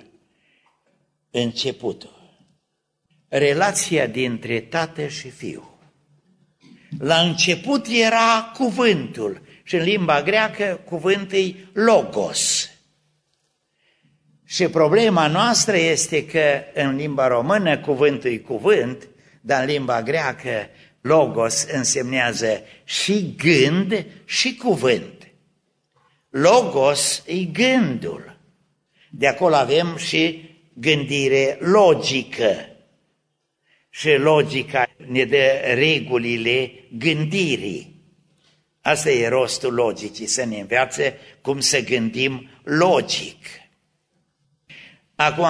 începutul. Relația dintre tată și fiu. La început era cuvântul și în limba greacă cuvântul e logos. Și problema noastră este că în limba română cuvântul e cuvânt, dar în limba greacă logos însemnează și gând și cuvânt. Logos e gândul. De acolo avem și gândire logică. Și logica ne dă regulile gândirii. Asta e rostul logicii, să ne învețe cum să gândim logic. Acum,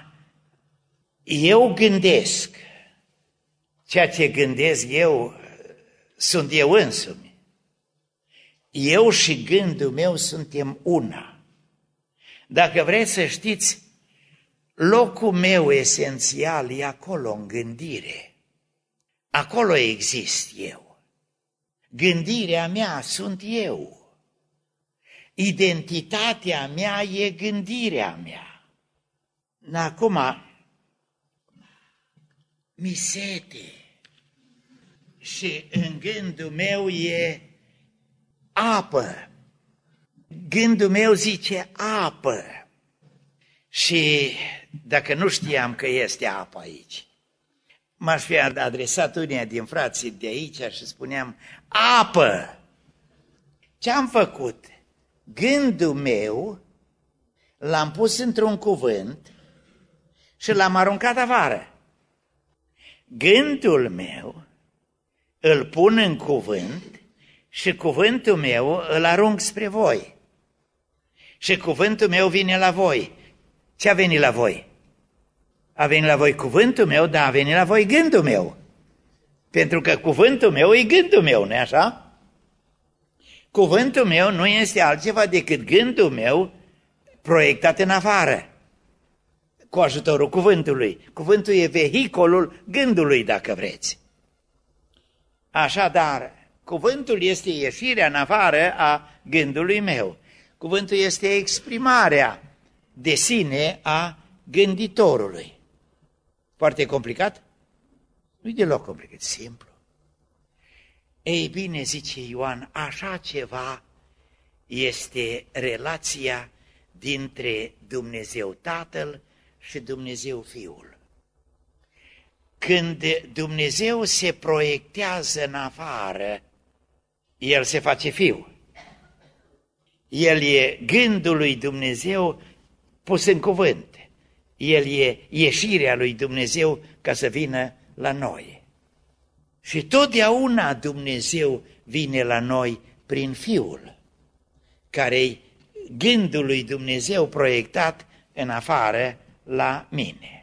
eu gândesc. Ceea ce gândesc eu sunt eu însumi. Eu și gândul meu suntem una. Dacă vreți să știți, locul meu esențial e acolo, în gândire. Acolo exist eu. Gândirea mea sunt eu. Identitatea mea e gândirea mea. Acum, mi sete și în gândul meu e apă. Gândul meu zice apă. Și dacă nu știam că este apă aici, m-aș fi adresat uneia din frații de aici și spuneam, apă! Ce-am făcut? Gândul meu l-am pus într-un cuvânt și l-am aruncat afară. Gândul meu îl pun în cuvânt și cuvântul meu îl arunc spre voi. Și cuvântul meu vine la voi. Ce a venit la voi? A venit la voi cuvântul meu, dar a venit la voi gândul meu. Pentru că cuvântul meu e gândul meu, nu-i așa? Cuvântul meu nu este altceva decât gândul meu proiectat în afară, cu ajutorul cuvântului. Cuvântul e vehiculul gândului, dacă vreți. Așadar, cuvântul este ieșirea în afară a gândului meu. Cuvântul este exprimarea de sine a gânditorului. Foarte complicat? Nu-i deloc complicat, simplu. Ei bine, zice Ioan, așa ceva este relația dintre Dumnezeu Tatăl și Dumnezeu Fiul. Când Dumnezeu se proiectează în afară, El se face Fiu. El e gândul lui Dumnezeu pus în cuvânt. El e ieșirea lui Dumnezeu ca să vină la noi. Și totdeauna Dumnezeu vine la noi prin Fiul, care-i gândul lui Dumnezeu proiectat în afară la mine.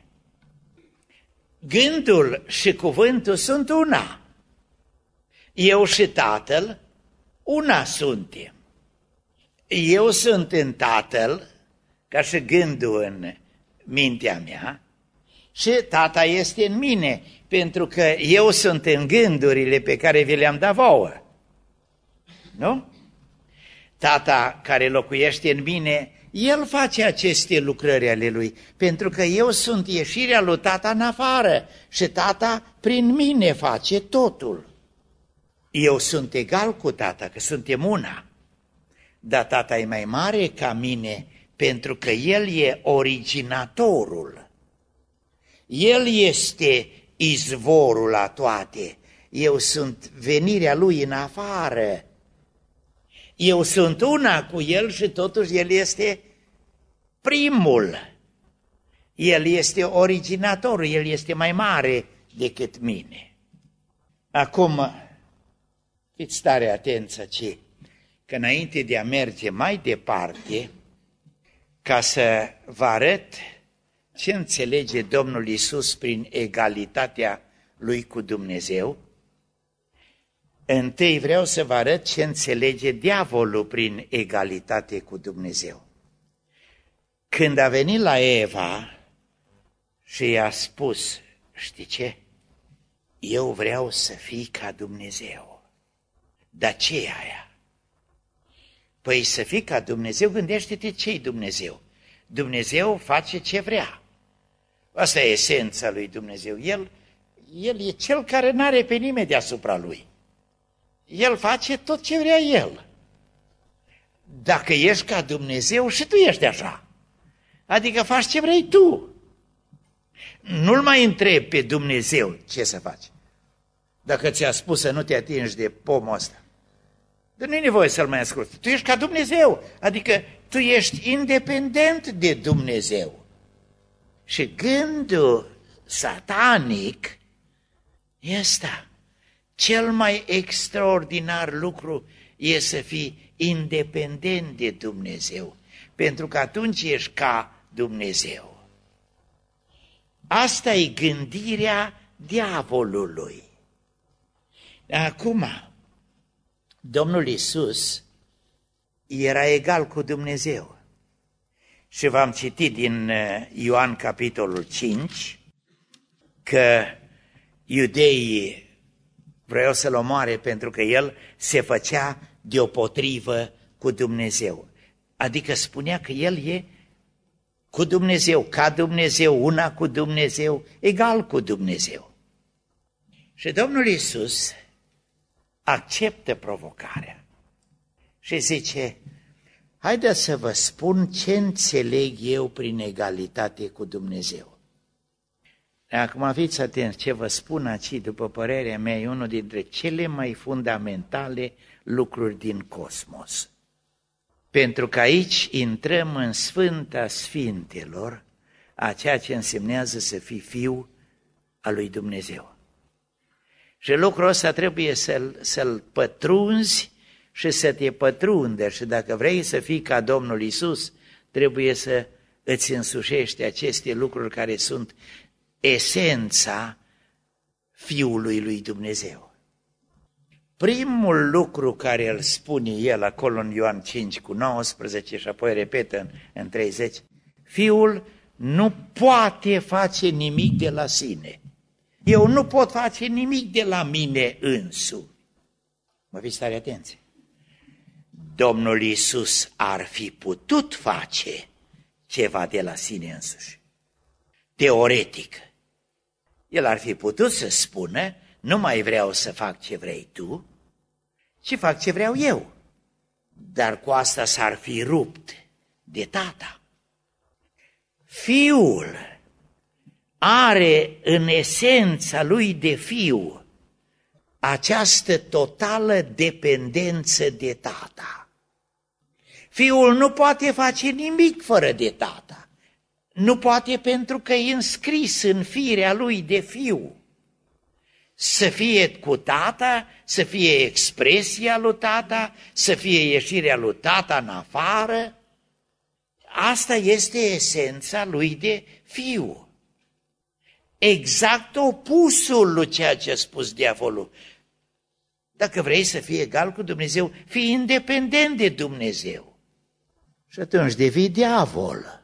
Gândul și cuvântul sunt una. Eu și Tatăl, una suntem. Eu sunt în Tatăl, ca și gândul în mintea mea, și Tata este în mine, pentru că eu sunt în gândurile pe care vi le-am dat vouă. Nu? Tata care locuiește în mine, El face aceste lucrări ale Lui, pentru că eu sunt ieșirea lui Tata în afară și Tata prin mine face totul. Eu sunt egal cu Tata, că suntem una, dar Tata e mai mare ca mine, pentru că El e originatorul. El este izvorul la toate. Eu sunt venirea Lui în afară. Eu sunt una cu El și totuși El este primul. El este originatorul, El este mai mare decât mine. Acum, fiți tare atenți aici, că înainte de a merge mai departe, ca să vă arăt ce înțelege Domnul Iisus prin egalitatea Lui cu Dumnezeu, întâi vreau să vă arăt ce înțelege diavolul prin egalitate cu Dumnezeu. Când a venit la Eva și i-a spus, știi ce? Eu vreau să fii ca Dumnezeu. Dar ce e aia? Păi să fii ca Dumnezeu, gândește-te ce-i Dumnezeu. Dumnezeu face ce vrea. Asta e esența lui Dumnezeu. El, el e cel care n-are pe nimeni deasupra lui. El face tot ce vrea El. Dacă ești ca Dumnezeu, și tu ești așa. Adică faci ce vrei tu. Nu-L mai întrebi pe Dumnezeu ce să faci. Dacă ți-a spus să nu te atingi de pomul ăsta, dar nu-i nevoie să-L mai asculti. Tu ești ca Dumnezeu, adică tu ești independent de Dumnezeu. Și gândul satanic este cel mai extraordinar lucru e să fii independent de Dumnezeu, pentru că atunci ești ca Dumnezeu. Asta e gândirea diavolului. Acum, Domnul Iisus era egal cu Dumnezeu. Și v-am citit din Ioan capitolul cinci că iudeii vreau să-L omoare pentru că El se făcea deopotrivă cu Dumnezeu. Adică spunea că El e cu Dumnezeu, ca Dumnezeu, una cu Dumnezeu, egal cu Dumnezeu. Și Domnul Iisus acceptă provocarea și zice, haideți să vă spun ce înțeleg eu prin egalitate cu Dumnezeu. Acum fiți atenți, ce vă spun aici, după părerea mea, e unul dintre cele mai fundamentale lucruri din cosmos. Pentru că aici intrăm în Sfânta Sfintelor a ceea ce însemnează să fii fiu al lui Dumnezeu. Și lucrul ăsta trebuie să-l, să-l pătrunzi și să te pătrundă. Și dacă vrei să fii ca Domnul Iisus, trebuie să îți însușești aceste lucruri care sunt esența Fiului lui Dumnezeu. Primul lucru care îl spune el acolo în Ioan cinci cu nouăsprezece și apoi repetă în, în treizeci, Fiul nu poate face nimic de la sine. Eu nu pot face nimic de la mine însumi. Mă fiți tare atenție. Domnul Iisus ar fi putut face ceva de la sine însuși. Teoretic. El ar fi putut să spună, nu mai vreau să fac ce vrei tu, ci fac ce vreau eu. Dar cu asta s-ar fi rupt de Tata. Fiul are în esența lui de fiu această totală dependență de Tata. Fiul nu poate face nimic fără de Tata. Nu poate pentru că e înscris în firea lui de fiu. Să fie cu Tata, să fie expresia lui Tata, să fie ieșirea lui Tata în afară. Asta este esența lui de fiu. Exact opusul lui ceea ce a spus diavolul. Dacă vrei să fii egal cu Dumnezeu, fii independent de Dumnezeu. Și atunci devii diavol.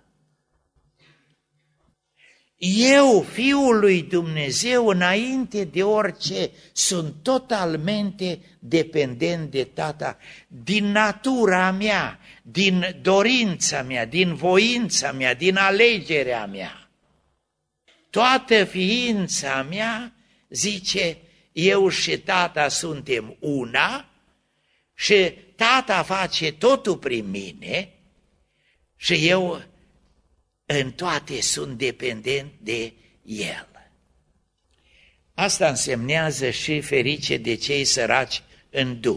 Eu, Fiul lui Dumnezeu, înainte de orice, sunt totalmente dependent de Tata, din natura mea, din dorința mea, din voința mea, din alegerea mea. Toată ființa mea zice, eu și Tata suntem una și Tata face totul prin mine și eu în toate sunt dependent de El. Asta însemnează și ferice de cei săraci în Duh.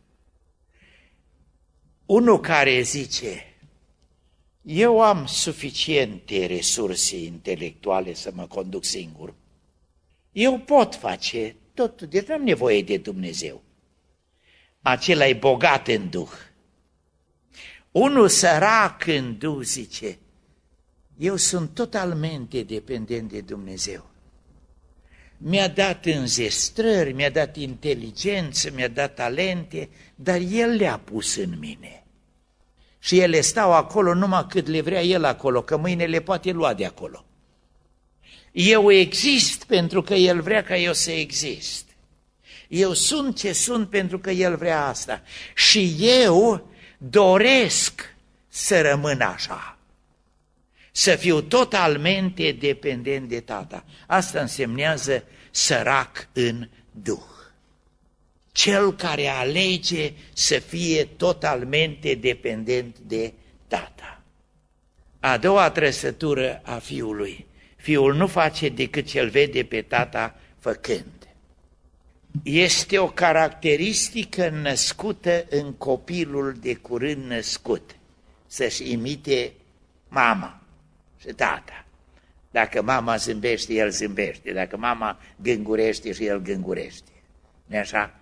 Unul care zice, eu am suficiente resurse intelectuale să mă conduc singur, eu pot face totul, deci nu am nevoie de Dumnezeu. Acela e bogat în Duh. Unul sărac în Duh zice, eu sunt totalmente dependent de Dumnezeu. Mi-a dat înzestrări, mi-a dat inteligență, mi-a dat talente, dar El le-a pus în mine. Și ele stau acolo numai cât le vrea El acolo, că mâine le poate lua de acolo. Eu exist pentru că El vrea ca eu să exist. Eu sunt ce sunt pentru că El vrea asta. Și eu doresc să rămân așa. Să fiu totalmente dependent de Tata. Asta însemnează sărac în Duh. cel care alege să fie totalmente dependent de tata. A doua trăsătură a fiului. Fiul nu face decât ce-l vede pe tata făcând. Este o caracteristică născută în copilul de curând născut, să-și imite mama și tata. Dacă mama zâmbește, el zâmbește. Dacă mama gângurește și el gângurește. Nu-i așa?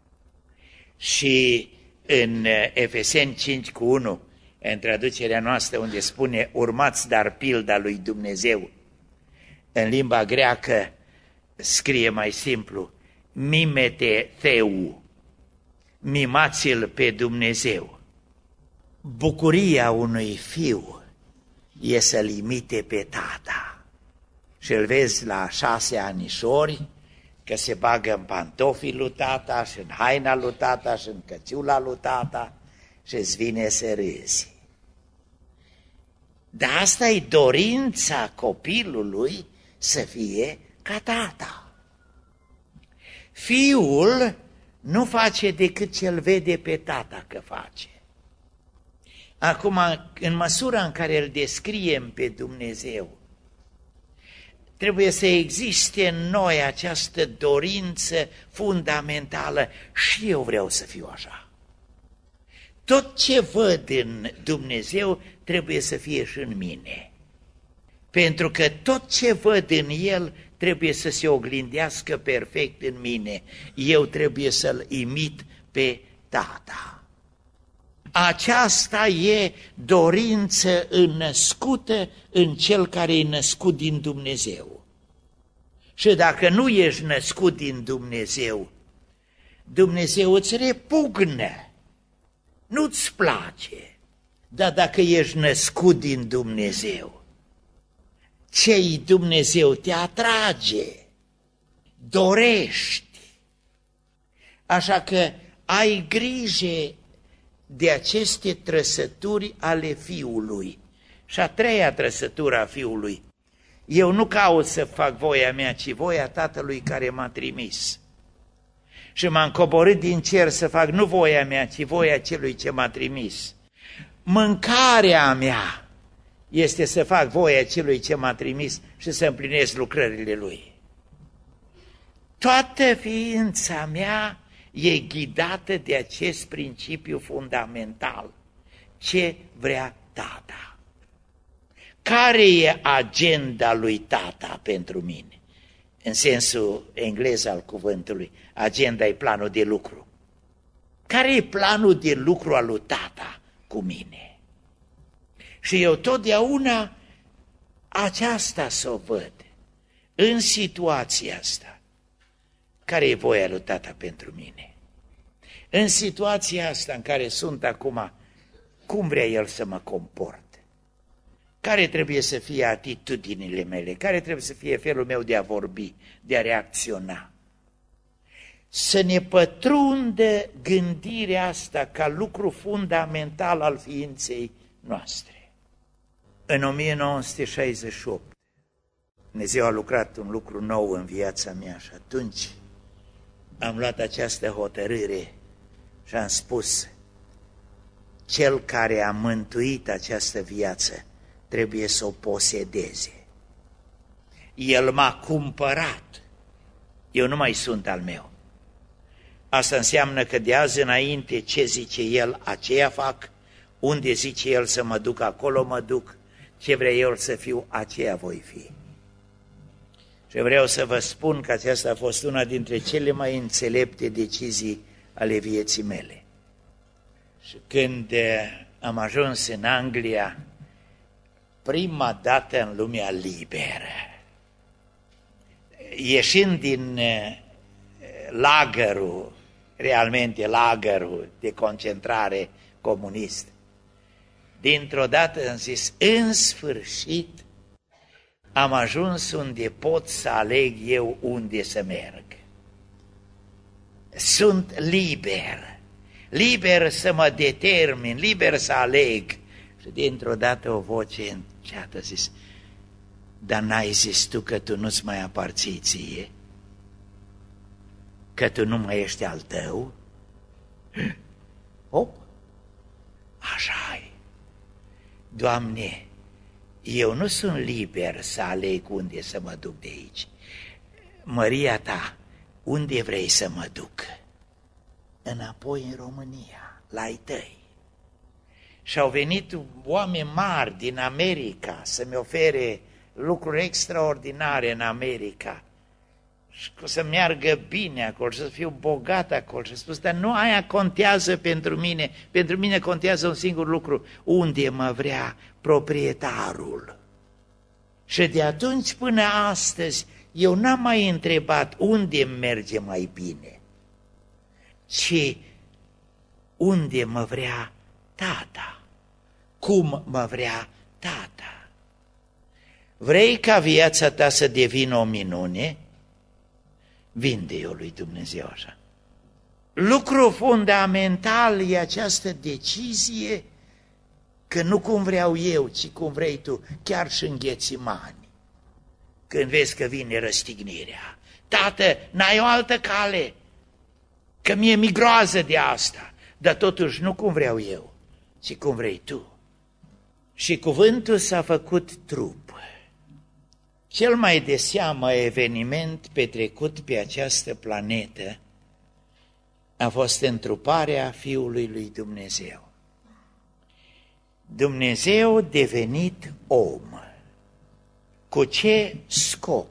Și în Efeseni cinci cu unu, în traducerea noastră unde spune urmați dar pilda lui Dumnezeu, în limba greacă scrie mai simplu, mimete theu, mimați-l pe Dumnezeu. Bucuria unui fiu e să-l imite pe tata. Și îl vezi la șase anișori că se bagă în pantofii lui tata și în haina lui tata și în căciula lui tata și îți vine să râzi. Dar asta e dorința copilului să fie ca tata. Fiul nu face decât ce-l vede pe tata că face. Acum, în măsura în care îl descriem pe Dumnezeu, trebuie să existe în noi această dorință fundamentală. Și eu vreau să fiu așa. Tot ce văd în Dumnezeu trebuie să fie și în mine. Pentru că tot ce văd în El trebuie să se oglindească perfect în mine. Eu trebuie să-L imit pe Tata. Aceasta e dorință înnăscută în cel care e născut din Dumnezeu. Și dacă nu ești născut din Dumnezeu, Dumnezeu îți repugnă, nu-ți place. Dar dacă ești născut din Dumnezeu, ce-i Dumnezeu te atrage, dorești. Așa că ai grijă de aceste trăsături ale Fiului. Și a treia trăsătură a Fiului. Eu nu caut să fac voia mea, ci voia Tatălui care m-a trimis. Și m-am coborât din cer să fac nu voia mea, ci voia celui ce m-a trimis. Mâncarea mea este să fac voia celui ce m-a trimis și să împlinesc lucrările lui. Toată ființa mea e ghidată de acest principiu fundamental. Ce vrea Tata? Care e agenda lui Tata pentru mine? În sensul englez al cuvântului, agenda e planul de lucru. Care e planul de lucru al lui Tata cu mine? Și eu totdeauna aceasta să o văd. În situația asta, care e voia lui Tata pentru mine? În situația asta în care sunt acum, cum vrea El să mă comport? Care trebuie să fie atitudinile mele? Care trebuie să fie felul meu de a vorbi, de a reacționa? Să ne pătrundă gândirea asta ca lucru fundamental al ființei noastre. În o mie nouă sute șaizeci și opt, Dumnezeu a lucrat un lucru nou în viața mea și atunci am luat această hotărâre și am spus, cel care a mântuit această viață trebuie să o posedeze. El m-a cumpărat, eu nu mai sunt al meu. Asta înseamnă că de azi înainte ce zice El, aceea fac, unde zice El să mă duc, acolo mă duc, ce vrea El să fiu, aceea voi fi. Și vreau să vă spun că aceasta a fost una dintre cele mai înțelepte decizii ale vieții mele. Și când am ajuns în Anglia, prima dată în lumea liberă, ieșind din lagărul, realmente lagărul de concentrare comunist, dintr-o dată am zis, în sfârșit am ajuns unde pot să aleg eu unde să merg. Sunt liber, liber să mă determin, liber să aleg. Și dintr-o dată o voce înceată a zis, dar n-ai zis tu că tu nu-ți mai aparții ție? că tu nu mai ești al tău? Hop! Așa-i. Doamne, eu nu sunt liber să aleg unde să mă duc de aici. Măria ta, unde vrei să mă duc? Înapoi în România, la ai tăi. Și au venit oameni mari din America să-mi ofere lucruri extraordinare în America. Și să meargă bine acolo, să fiu bogat acolo. Și a spus, dar nu aia contează pentru mine. Pentru mine contează un singur lucru. Unde mă vrea proprietarul? Și de atunci până astăzi, eu n-am mai întrebat unde merge mai bine, ci unde mă vrea Tata, cum mă vrea Tata. Vrei ca viața ta să devină o minune? Vinde-o lui Dumnezeu așa. Lucru fundamental e această decizie că nu cum vreau eu, ci cum vrei tu, chiar și în Ghețimani. Când vezi că vine răstignirea, Tată, n-ai o altă cale, că mie mi groază de asta, dar totuși nu cum vreau eu, ci cum vrei tu. Și cuvântul s-a făcut trup. Cel mai de seamă eveniment petrecut pe această planetă a fost întruparea Fiului lui Dumnezeu. Dumnezeu devenit om. Cu ce scop?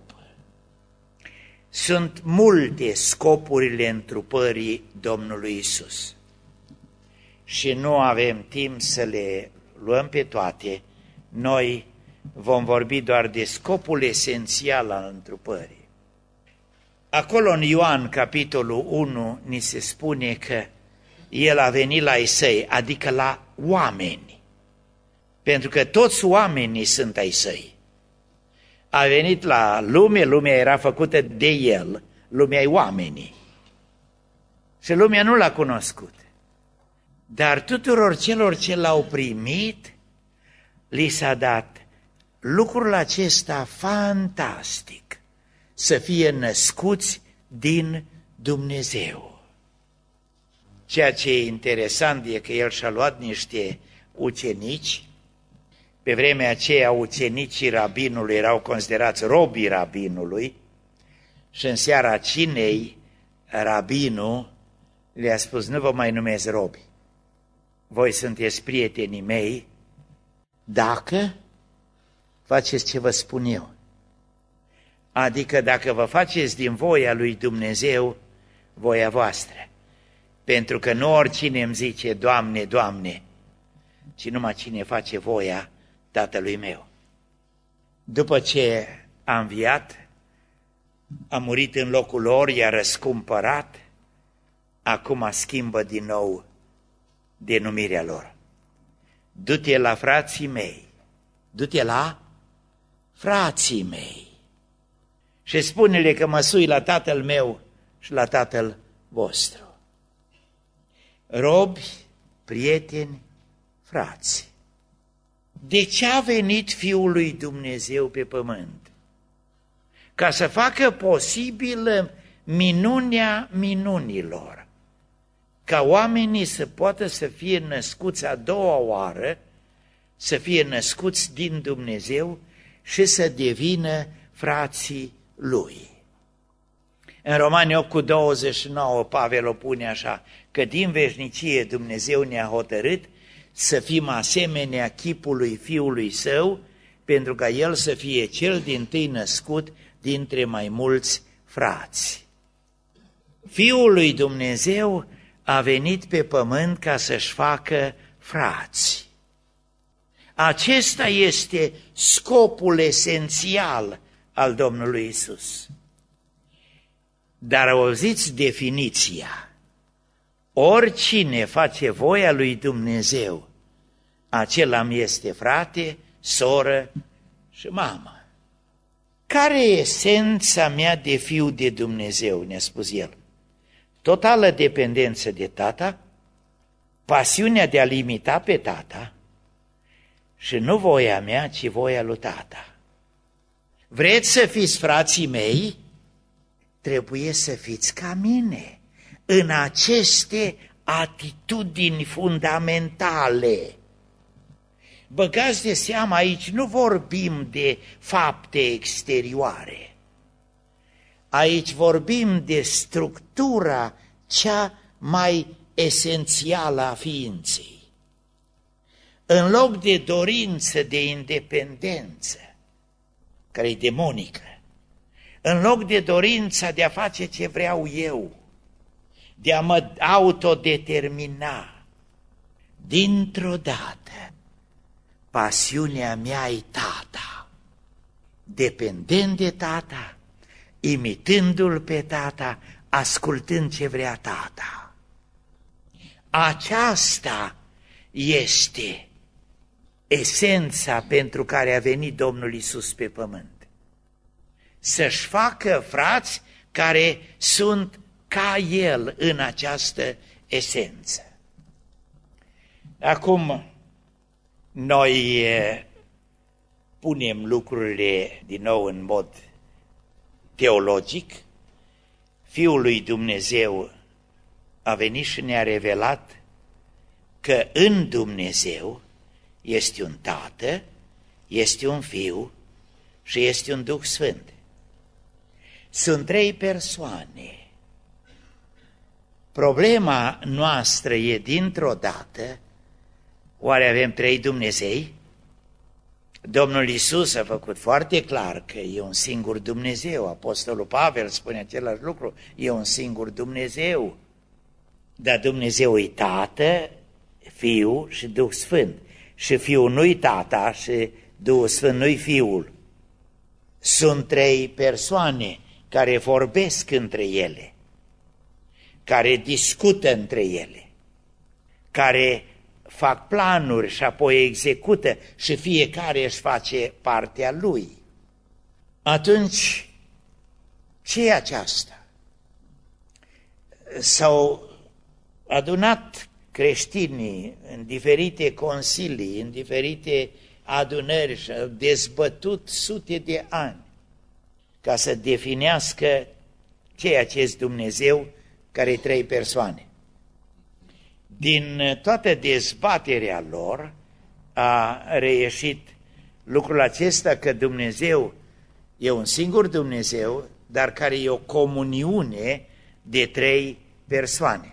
Sunt multe scopurile întrupării Domnului Isus și nu avem timp să le luăm pe toate. Noi vom vorbi doar de scopul esențial al întrupării. Acolo în Ioan, capitolul unu, ni se spune că El a venit la ei săi, adică la oameni, pentru că toți oamenii sunt ai săi. A venit la lume, lumea era făcută de El, lumea e oamenii. Și lumea nu l-a cunoscut. Dar tuturor celor ce l-au primit, li s-a dat lucrul acesta fantastic, să fie născuți din Dumnezeu. Ceea ce e interesant e că El și-a luat niște ucenici. Pe vremea aceea ucenicii rabinului erau considerați robii rabinului și în seara cinei rabinul le-a spus, nu vă mai numesc robi, voi sunteți prietenii mei dacă faceți ce vă spun eu. Adică dacă vă faceți din voia lui Dumnezeu voia voastră. Pentru că nu oricine îmi zice, Doamne, Doamne, ci numai cine face voia Tatălui meu. După ce a înviat, a murit în locul lor, i-a răscumpărat, acum schimbă din nou denumirea lor. Du-te la frații mei, du-te la frații mei și spune-le că mă sui la Tatăl meu și la Tatăl vostru. Robi, prieteni, frați. De ce a venit Fiul lui Dumnezeu pe pământ? Ca să facă posibilă minunea minunilor, ca oamenii să poată să fie născuți a doua oară, să fie născuți din Dumnezeu și să devină frații Lui. În Romani opt cu douăzeci și nouă Pavel o pune așa, că din veșnicie Dumnezeu ne-a hotărât să fim asemenea chipului Fiului Său, pentru ca El să fie cel dintâi născut dintre mai mulți frați. Fiul lui Dumnezeu a venit pe pământ ca să-și facă frați. Acesta este scopul esențial al Domnului Isus. Dar auziți definiția. Oricine face voia lui Dumnezeu, acela mi este frate, soră și mamă. Care e esența mea de fiu de Dumnezeu, ne-a spus el? Totală dependență de Tata, pasiunea de a-L imita pe Tata și nu voia mea, ci voia lui Tata. Vreți să fiți frații mei? trebuie să fiți ca mine în aceste atitudini fundamentale. Băgați de seamă, aici nu vorbim de fapte exterioare. Aici vorbim de structura cea mai esențială a ființei. În loc de dorință de independență, care e demonică, în loc de dorința de a face ce vreau eu, de a mă autodetermina, dintr-o dată, pasiunea mea e tata, dependent de tata, imitându-l pe tata, ascultând ce vrea tata. Aceasta este esența pentru care a venit Domnul Iisus pe pământ. Să-și facă frați care sunt ca El în această esență. Acum, noi punem lucrurile din nou în mod teologic. Fiul lui Dumnezeu a venit și ne-a revelat că în Dumnezeu este un Tată, este un Fiu și este un Duh Sfânt. Sunt trei persoane. Problema noastră e dintr-o dată, oare avem trei Dumnezei? Domnul Iisus a făcut foarte clar că e un singur Dumnezeu. Apostolul Pavel spune același lucru, e un singur Dumnezeu. Dar Dumnezeu e Tată, Fiu și Duh Sfânt. Și Fiul nu-i Tata și Duhul Sfânt nu-i Fiul. Sunt trei persoane care vorbesc între ele, care discută între ele, care fac planuri și apoi execută și fiecare își face partea lui. Atunci, ce e aceasta? S-au adunat creștinii în diferite consilii, în diferite adunări și au dezbătut sute de ani ca să definească ce e acest Dumnezeu care e trei persoane. Din toată dezbaterea lor a reieșit lucrul acesta că Dumnezeu e un singur Dumnezeu, dar care e o comuniune de trei persoane.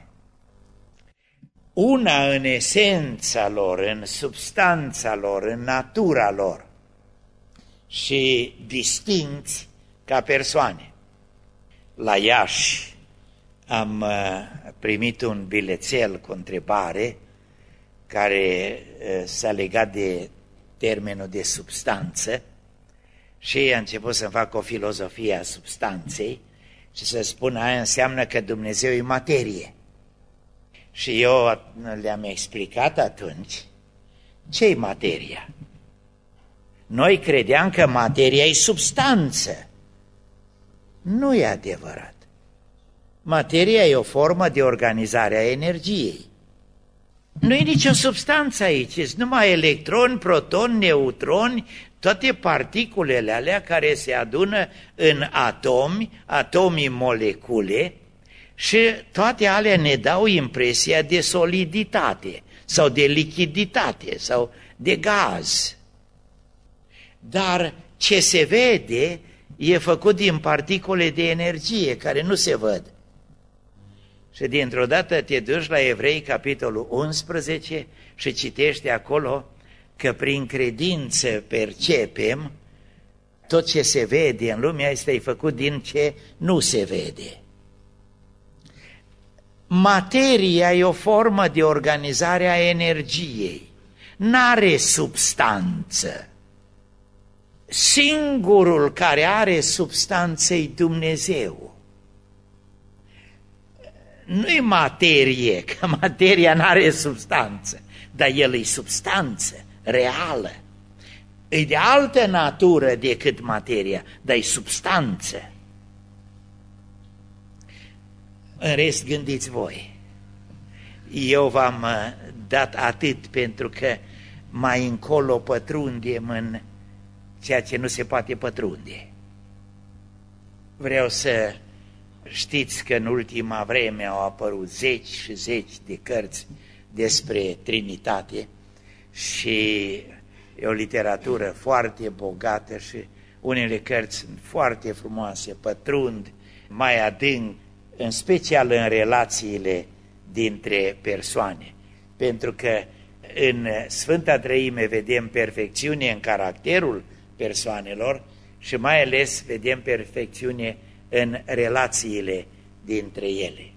Una în esența lor, în substanța lor, în natura lor și distincți ca persoane. La Iași am primit un bilețel cu întrebare care s-a legat de termenul de substanță și a început să-mi fac o filozofie a substanței și să spun aia înseamnă că Dumnezeu e materie. Și eu le-am explicat atunci ce-i materia. Noi credeam că materia e substanță. Nu e adevărat. Materia e o formă de organizare a energiei. Nu e nicio substanță aici, sunt numai electroni, protoni, neutroni, toate particulele alea care se adună în atomi, atomii molecule, și toate alea ne dau impresia de soliditate sau de lichiditate sau de gaz. Dar ce se vede e făcut din particule de energie care nu se văd. Și dintr-o dată te duci la Evrei, capitolul unsprezece, și citești acolo că prin credință percepem tot ce se vede în lumea asta e făcut din ce nu se vede. Materia e o formă de organizare a energiei, n-are substanță. Singurul care are substanță e Dumnezeu. Nu-i materie, că materia n-are substanță, dar El e substanță reală. E de altă natură decât materia, dar e substanță. În rest, gândiți voi. Eu v-am dat atât pentru că mai încolo pătrundem în ceea ce nu se poate pătrunde. Vreau să Știți că în ultima vreme au apărut zeci și zeci de cărți despre Trinitate și e o literatură foarte bogată și unele cărți sunt foarte frumoase, pătrund mai adânc, în special în relațiile dintre persoane, pentru că în Sfânta Treime vedem perfecțiune în caracterul persoanelor și mai ales vedem perfecțiune în relațiile dintre ele.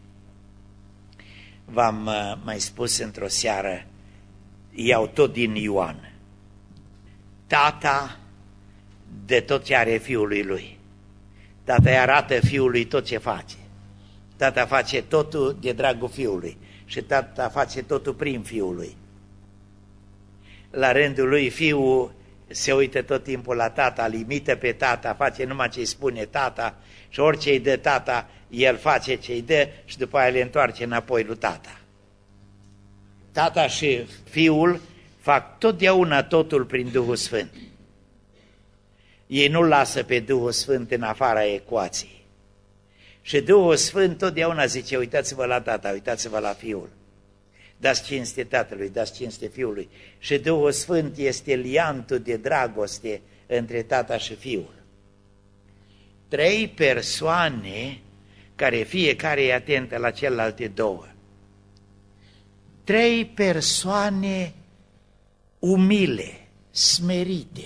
V-am mai spus într-o seară, iau tot din Ioan. Tata de tot ce are fiului lui. Tata îi arată fiului tot ce face. Tata face totul de dragul fiului și tata face totul prin fiul lui. La rândul lui, fiul se uită tot timpul la tata, îl imită pe tata, face numai ce îi spune tata și orice îi dă tata, el face ce îi dă și după aia le întoarce înapoi lui tata. Tata și fiul fac totdeauna totul prin Duhul Sfânt. Ei nu lasă pe Duhul Sfânt în afara ecuației. Și Duhul Sfânt totdeauna zice, uitați-vă la tata, uitați-vă la fiul. Dați cinste tatălui, dați cinste fiului. Și Duhul Sfânt este liantul de dragoste între tata și fiul. Trei persoane care fiecare e atentă la celelalte două. Trei persoane umile, smerite.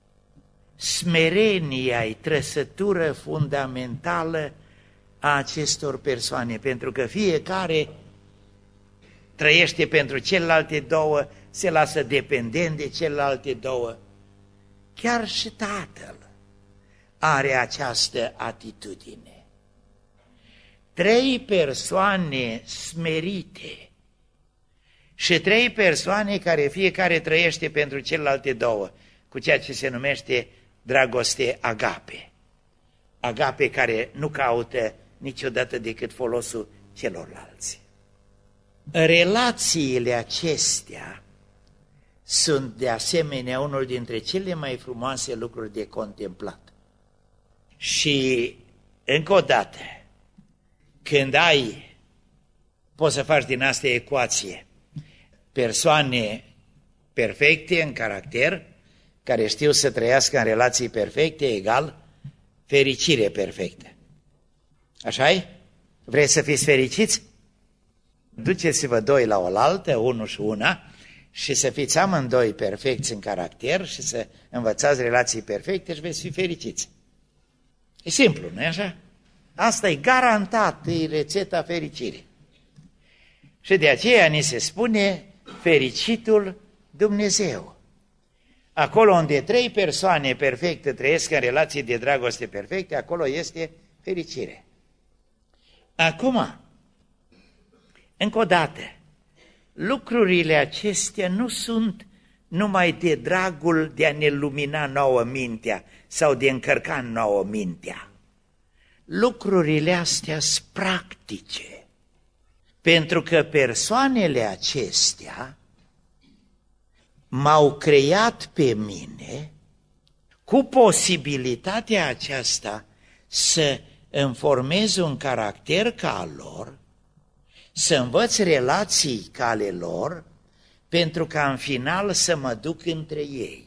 Smerenia e trăsătură fundamentală a acestor persoane, pentru că fiecare trăiește pentru celelalte două, se lasă dependent de celelalte două. Chiar și tatăl are această atitudine. Trei persoane smerite și trei persoane care fiecare trăiește pentru celelalte două, cu ceea ce se numește dragoste agape. Agape care nu caută niciodată decât folosul celorlalți. Relațiile acestea sunt de asemenea unul dintre cele mai frumoase lucruri de contemplat. Și încă o dată, când ai, poți să faci din asta ecuație, persoane perfecte în caracter, care știu să trăiască în relații perfecte, egal, fericire perfectă. Așa-i? Vreți să fiți fericiți? Duceți-vă doi la oaltă, unul și una, și să fiți amândoi perfecți în caracter și să învățați relații perfecte și veți fi fericiți. E simplu, nu-i așa? Asta e garantat, e rețeta fericirii. Și de aceea ni se spune fericitul Dumnezeu. Acolo unde trei persoane perfecte trăiesc în relații de dragoste perfecte, acolo este fericire. Acum, încă o dată, lucrurile acestea nu sunt numai de dragul de a ne lumina nouă mintea sau de a încărca nouă mintea. Lucrurile astea sunt practice, pentru că persoanele acestea m-au creat pe mine cu posibilitatea aceasta să îmi formez un caracter ca al lor, să învăț relații ca ale lor, pentru ca în final să mă duc între ei.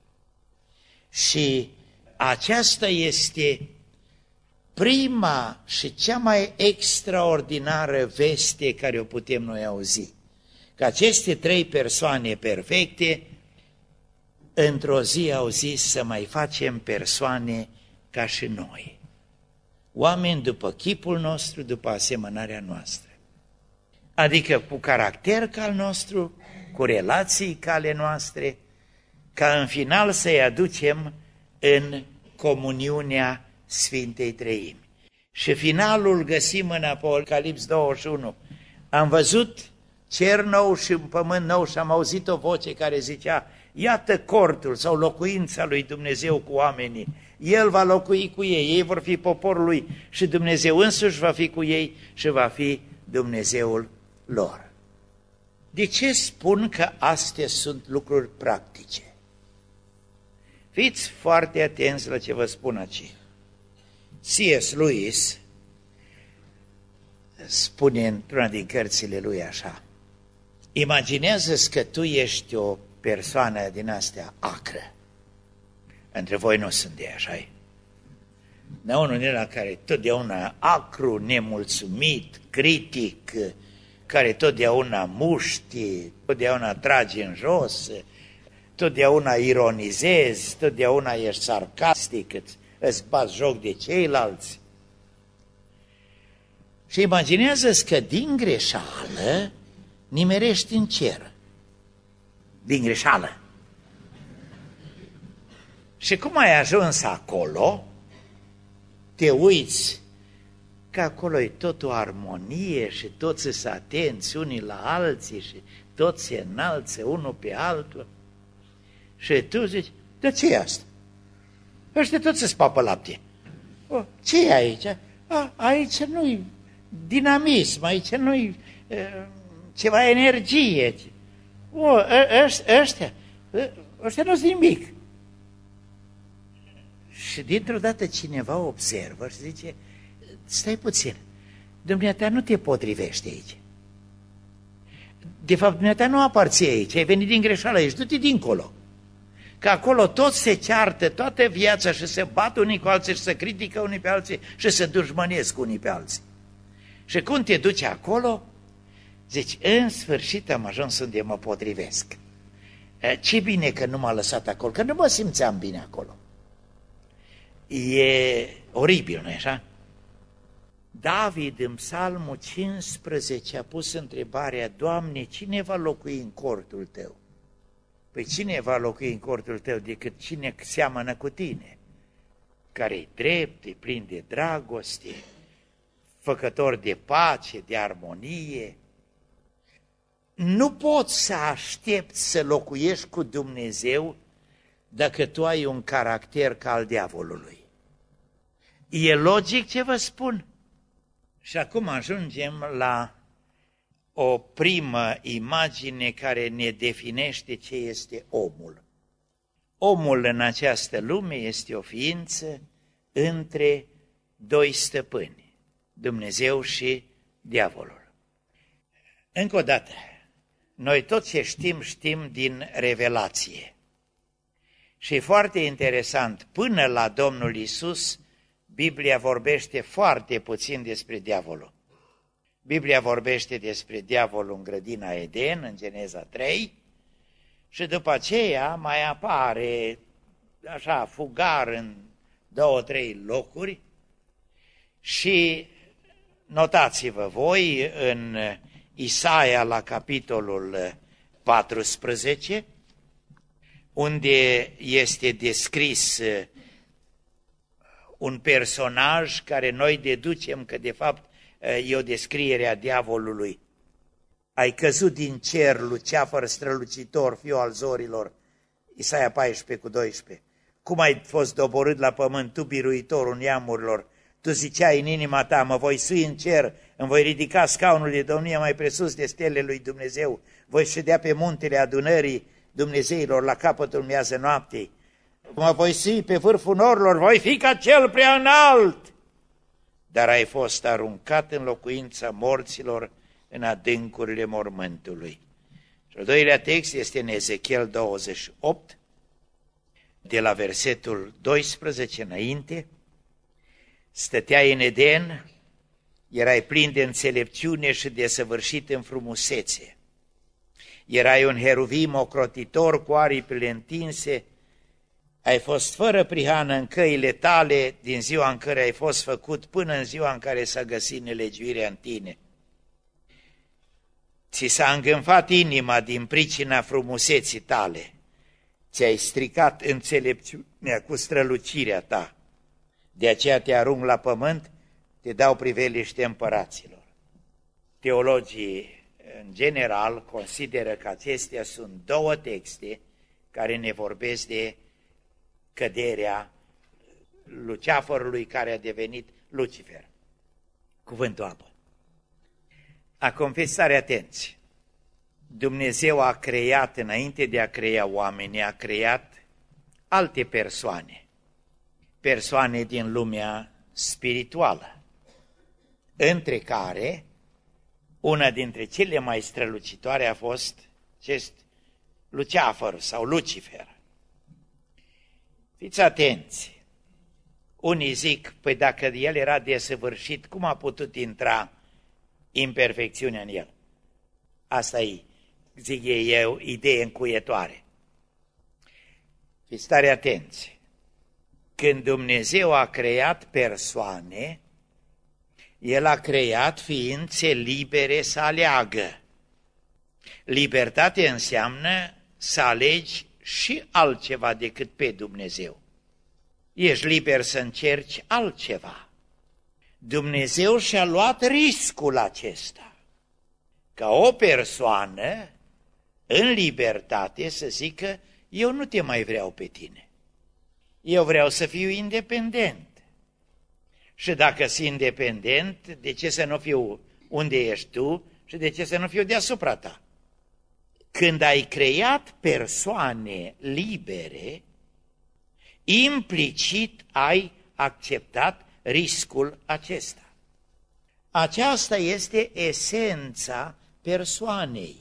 Și aceasta este prima și cea mai extraordinară veste care o putem noi auzi. Că aceste trei persoane perfecte, într-o zi au zis să mai facem persoane ca și noi. Oameni după chipul nostru, după asemănarea noastră. Adică cu caracter ca al nostru, cu relații ca ale noastre, ca în final să-i aducem în comuniunea Sfintei Treimi. Și finalul găsim în Apocalips douăzeci și unu. Am văzut cer nou și un pământ nou și am auzit o voce care zicea, iată cortul sau locuința lui Dumnezeu cu oamenii, El va locui cu ei, ei vor fi poporul lui și Dumnezeu însuși va fi cu ei și va fi Dumnezeul lor. De ce spun că astea sunt lucruri practice? Fiți foarte atenți la ce vă spun aici. C S. Lewis spune într-una din cărțile lui așa: imaginează-ți că tu ești o persoană din astea acră. Între voi nu sunt de așa. De unul din ăla care totdeauna acru, nemulțumit, critic, care totdeauna muști, totdeauna trage în jos, totdeauna ironizezi, totdeauna ești sarcastic, îți, îți bați joc de ceilalți. Și imaginează-ți că din greșeală nimerești în cer. Din greșeală. Și cum ai ajuns acolo, te uiți că acolo e tot o armonie și toți sunt atenți unii la alții și toți se înalță unul pe altul. Și tu zici: de ce e asta? Ăștia toți se spapă lapte. O, ce e aici? A, aici nu-i dinamism, aici nu-i e, ceva energie. O, ăștia, ăștia, ăștia nu sunt nimic. Și dintr-o dată cineva observă și zice: stai puțin, dumneata nu te potrivește aici. De fapt, dumneata nu aparții aici, ai venit din greșeală aici, du-te dincolo. Că acolo toți se ceartă toată viața și se bat unii cu alții și se critică unii pe alții și se dușmănesc unii pe alții. Și când te duci acolo, zici: în sfârșit am ajuns unde mă potrivesc. Ce bine că nu m-a lăsat acolo, că nu mă simțeam bine acolo. E oribil, nu-i așa? David în Psalmul cincisprezece a pus întrebarea: Doamne, cine va locui în cortul Tău? Păi cine va locui în cortul Tău decât cine seamănă cu Tine? Care-i drept, e plin de dragoste, făcător de pace, de armonie. Nu poți să aștepți să locuiești cu Dumnezeu dacă tu ai un caracter ca al diavolului. E logic ce vă spun? Și acum ajungem la o primă imagine care ne definește ce este omul. Omul în această lume este o ființă între doi stăpâni, Dumnezeu și diavolul. Încă o dată, noi tot ce știm, știm din revelație. Și e foarte interesant, până la Domnul Iisus, Biblia vorbește foarte puțin despre diavolul. Biblia vorbește despre diavolul în grădina Eden, în Geneza trei, și după aceea mai apare așa fugar în două, trei locuri. Și notați-vă voi în Isaia la capitolul paisprezece, unde este descris un personaj care noi deducem că de fapt e o descriere a diavolului. Ai căzut din cer, luceafăr strălucitor, fiu al zorilor, Isaia paisprezece cu doisprezece. Cum ai fost doborât la pământ, tu biruitorul neamurilor? Tu ziceai în inima ta: mă voi sui în cer, îmi voi ridica scaunul de domnie mai presus de stelele lui Dumnezeu, voi ședea pe muntele adunării Dumnezeilor la capătul miază noaptei. Mă voi sui pe vârful norilor, voi fi ca cel prea înalt. Dar ai fost aruncat în locuința morților, în adâncurile mormântului. Și al doilea text este în Ezechiel douăzeci și opt, de la versetul doisprezece înainte. Stăteai în Eden, erai plin de înțelepciune și desăvârșit în frumusețe. Erai un heruvim ocrotitor cu aripile întinse, ai fost fără prihană în căile tale din ziua în care ai fost făcut până în ziua în care s-a găsit nelegiuirea în tine. Ți s-a îngânfat inima din pricina frumuseții tale, ți-ai stricat înțelepciunea cu strălucirea ta, de aceea te arunc la pământ, te dau priveliște împăraților. Teologii în general consideră că acestea sunt două texte care ne vorbesc de căderea luceafărului care a devenit Lucifer. Cuvântul apă. Acum fiți tare atenți. Dumnezeu a creat, înainte de a crea oameni, a creat alte persoane, persoane din lumea spirituală, între care Una dintre cele mai strălucitoare a fost acest Luceafăr sau Lucifer. Fiți atenți! Unii zic, păi dacă el era desăvârșit, cum a putut intra imperfecțiunea în el? Asta e, zic eu, idee încuietoare. Fiți tare atenți! Când Dumnezeu a creat persoane, El a creat ființe libere să aleagă. Libertate înseamnă să alegi și altceva decât pe Dumnezeu. Ești liber să încerci altceva. Dumnezeu și-a luat riscul acesta, ca o persoană în libertate să zică, eu nu te mai vreau pe tine. Eu vreau să fiu independent. Și dacă sunt independent, de ce să nu fiu unde ești tu și de ce să nu fiu deasupra ta? Când ai creat persoane libere, implicit ai acceptat riscul acesta. Aceasta este esența persoanei.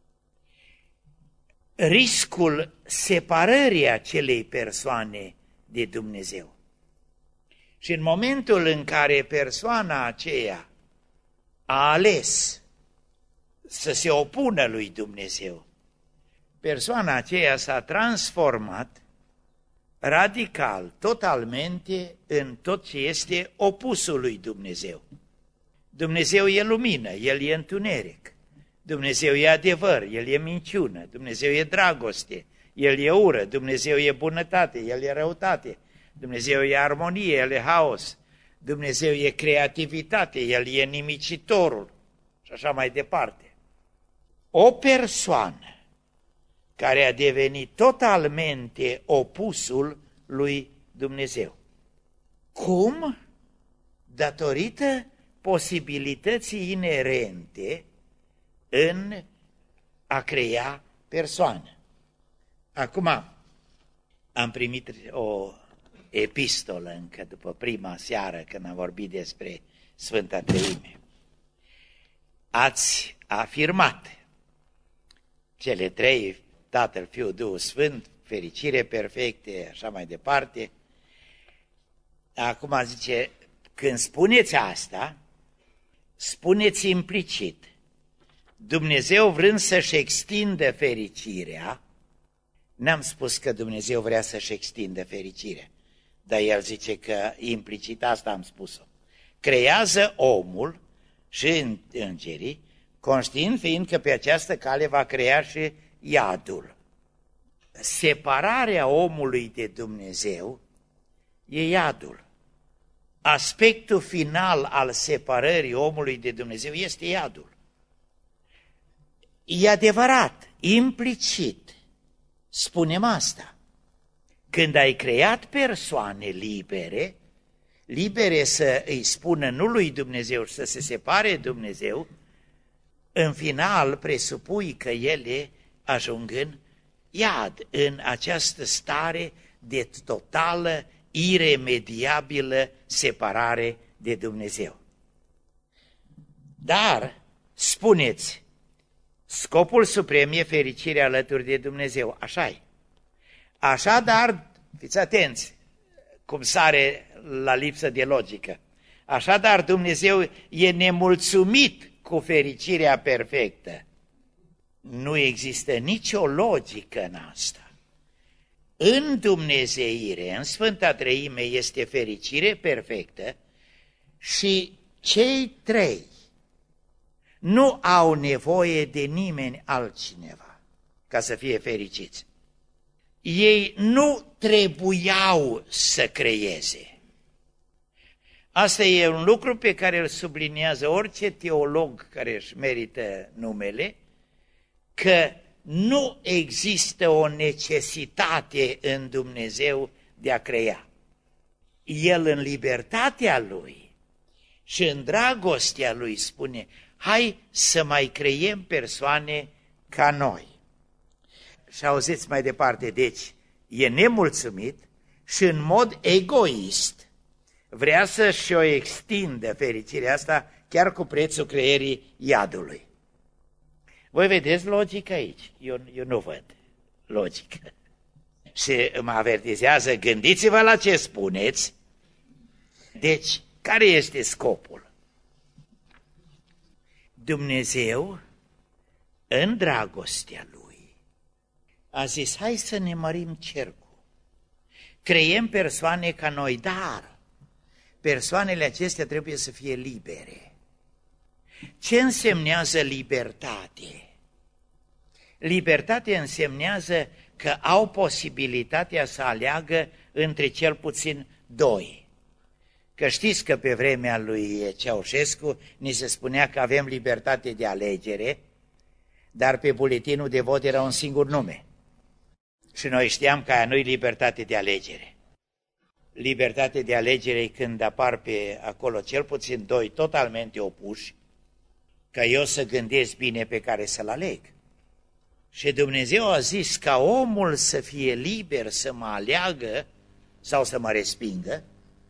Riscul separării acelei persoane de Dumnezeu. Și în momentul în care persoana aceea a ales să se opună lui Dumnezeu, persoana aceea s-a transformat radical, totalmente în tot ce este opusul lui Dumnezeu. Dumnezeu e lumină, El e întuneric. Dumnezeu e adevăr, El e minciună. Dumnezeu e dragoste, El e ură. Dumnezeu e bunătate, El e răutate. Dumnezeu e armonie, El e haos. Dumnezeu e creativitate, El e nimicitorul. Și așa mai departe. O persoană care a devenit totalmente opusul lui Dumnezeu. Cum? Datorită posibilității inerente în a crea persoană. Acum am primit o epistolă încă după prima seară când am vorbit despre Sfânta Treime. Ați afirmat cele trei, Tatăl, Fiul, Duhul Sfânt, fericire perfecte, așa mai departe. Acum zice, când spuneți asta, spuneți implicit, Dumnezeu vrând să-și extindă fericirea, n-am spus că Dumnezeu vrea să-și extindă fericirea, dar El zice că implicit asta am spus-o. Creează omul și îngerii, conștient fiind că pe această cale va crea și iadul. Separarea omului de Dumnezeu e iadul. Aspectul final al separării omului de Dumnezeu este iadul. E adevărat, implicit, spunem asta. Când ai creat persoane libere, libere să îi spună nu lui Dumnezeu și să se separe Dumnezeu, în final presupui că ele ajung în iad, în această stare de totală, iremediabilă separare de Dumnezeu. Dar, spuneți, scopul suprem e fericirea alături de Dumnezeu, așa-i. Așadar, fiți atenți, cum sare la lipsă de logică, așadar Dumnezeu e nemulțumit cu fericirea perfectă. Nu există nicio logică în asta. În dumnezeire, în Sfânta Treime, este fericire perfectă și cei trei nu au nevoie de nimeni altcineva ca să fie fericiți. Ei nu trebuiau să creeze. Asta e un lucru pe care îl subliniază orice teolog care își merită numele, că nu există o necesitate în Dumnezeu de a crea. El în libertatea Lui și în dragostea Lui spune, hai să mai creiem persoane ca noi. Și auziți mai departe, deci e nemulțumit și în mod egoist vrea să-și o extindă fericirea asta chiar cu prețul creierii iadului. Voi vedeți logică aici? Eu, eu nu văd logică. Și mă avertizează, gândiți-vă la ce spuneți. Deci, care este scopul? Dumnezeu, în dragostea Lui, a zis, hai să ne mărim cercul. Creiem persoane ca noi, dar persoanele acestea trebuie să fie libere. Ce însemnează libertate? Libertate însemnează că au posibilitatea să aleagă între cel puțin doi. Că știți că pe vremea lui Ceaușescu ni se spunea că avem libertate de alegere, dar pe buletinul de vot era un singur nume. Și noi știam că aia nu-i libertate de alegere. Libertate de alegere e când apar pe acolo cel puțin doi totalmente opuși, că eu să gândesc bine pe care să-l aleg. Și Dumnezeu a zis ca omul să fie liber să mă aleagă sau să mă respingă,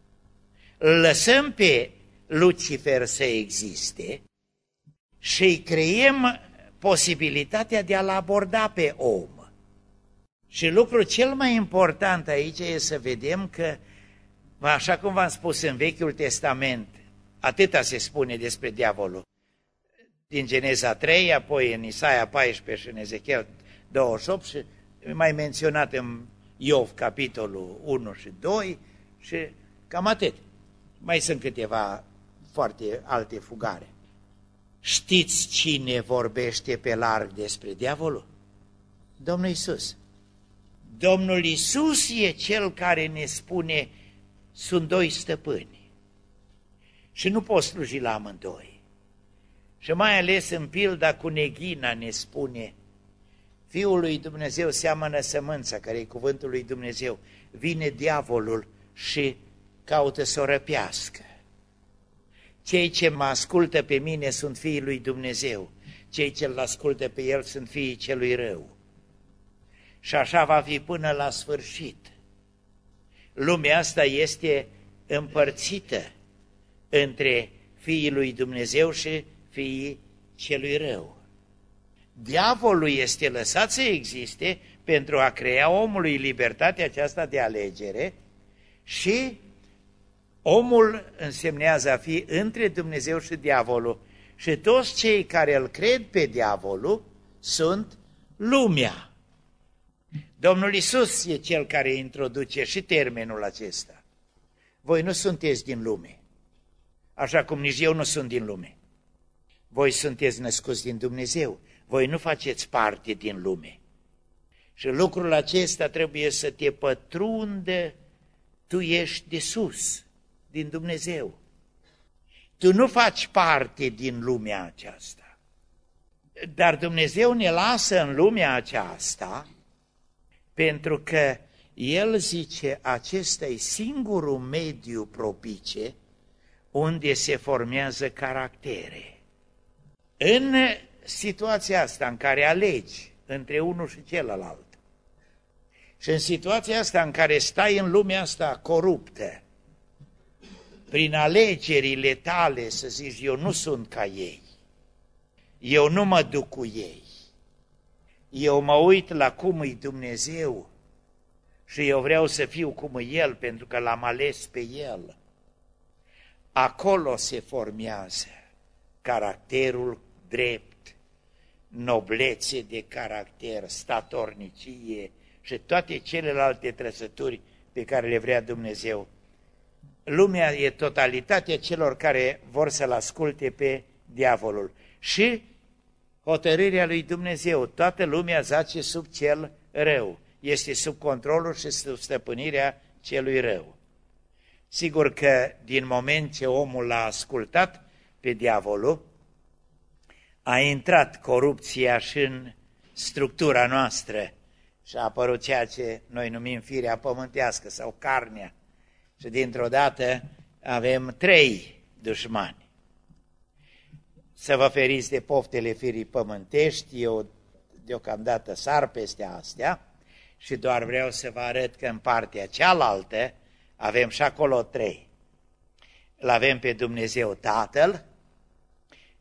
îl lăsăm pe Lucifer să existe și îi creiem posibilitatea de a-l aborda pe om. Și lucrul cel mai important aici e să vedem că, așa cum v-am spus în Vechiul Testament, atâta se spune despre diavolul. Din Geneza trei, apoi în Isaia paisprezece și în Ezechiel douăzeci și opt și mai menționat în Iov capitolul unu și doi și cam atât. Mai sunt câteva foarte alte fugare. Știți cine vorbește pe larg despre diavolul? Domnul Iisus. Domnul Iisus e cel care ne spune, sunt doi stăpâni și nu poți sluji la amândoi. Și mai ales în pilda cu neghina ne spune, Fiul lui Dumnezeu seamănă sămânța, care e cuvântul lui Dumnezeu. Vine diavolul și caută să o răpească. Cei ce mă ascultă pe mine sunt fiii lui Dumnezeu, cei ce îl ascultă pe el sunt fiii celui rău. Și așa va fi până la sfârșit. Lumea asta este împărțită între fiii lui Dumnezeu și fiii celui rău. Diavolul este lăsat să existe pentru a crea omului libertatea aceasta de alegere și omul însemnează a fi între Dumnezeu și diavolul și toți cei care îl cred pe diavolul sunt lumea. Domnul Iisus e cel care introduce și termenul acesta. Voi nu sunteți din lume, așa cum nici eu nu sunt din lume. Voi sunteți născuți din Dumnezeu, voi nu faceți parte din lume. Și lucrul acesta trebuie să te pătrundă, tu ești de sus, din Dumnezeu. Tu nu faci parte din lumea aceasta. Dar Dumnezeu ne lasă în lumea aceasta pentru că El zice, acesta e singurul mediu propice unde se formează caractere. În situația asta în care alegi între unul și celălalt și în situația asta în care stai în lumea asta coruptă, prin alegerile tale să zici, eu nu sunt ca ei, eu nu mă duc cu ei, eu mă uit la cum e Dumnezeu și eu vreau să fiu cum e El pentru că l-am ales pe El. Acolo se formează caracterul drept, noblețe de caracter, statornicie și toate celelalte trăsături pe care le vrea Dumnezeu. Lumea e totalitatea celor care vor să-l asculte pe diavolul. Și hotărârea lui Dumnezeu, toată lumea zace sub cel rău, este sub controlul și sub stăpânirea celui rău. Sigur că din moment ce omul l-a ascultat pe diavolul, a intrat corupția și în structura noastră și a apărut ceea ce noi numim firea pământească sau carnea. Și dintr-o dată avem trei dușmani. Să vă feriți de poftele firii pământești, eu deocamdată sar peste astea și doar vreau să vă arăt că în partea cealaltă avem și acolo trei. Îl avem pe Dumnezeu Tatăl,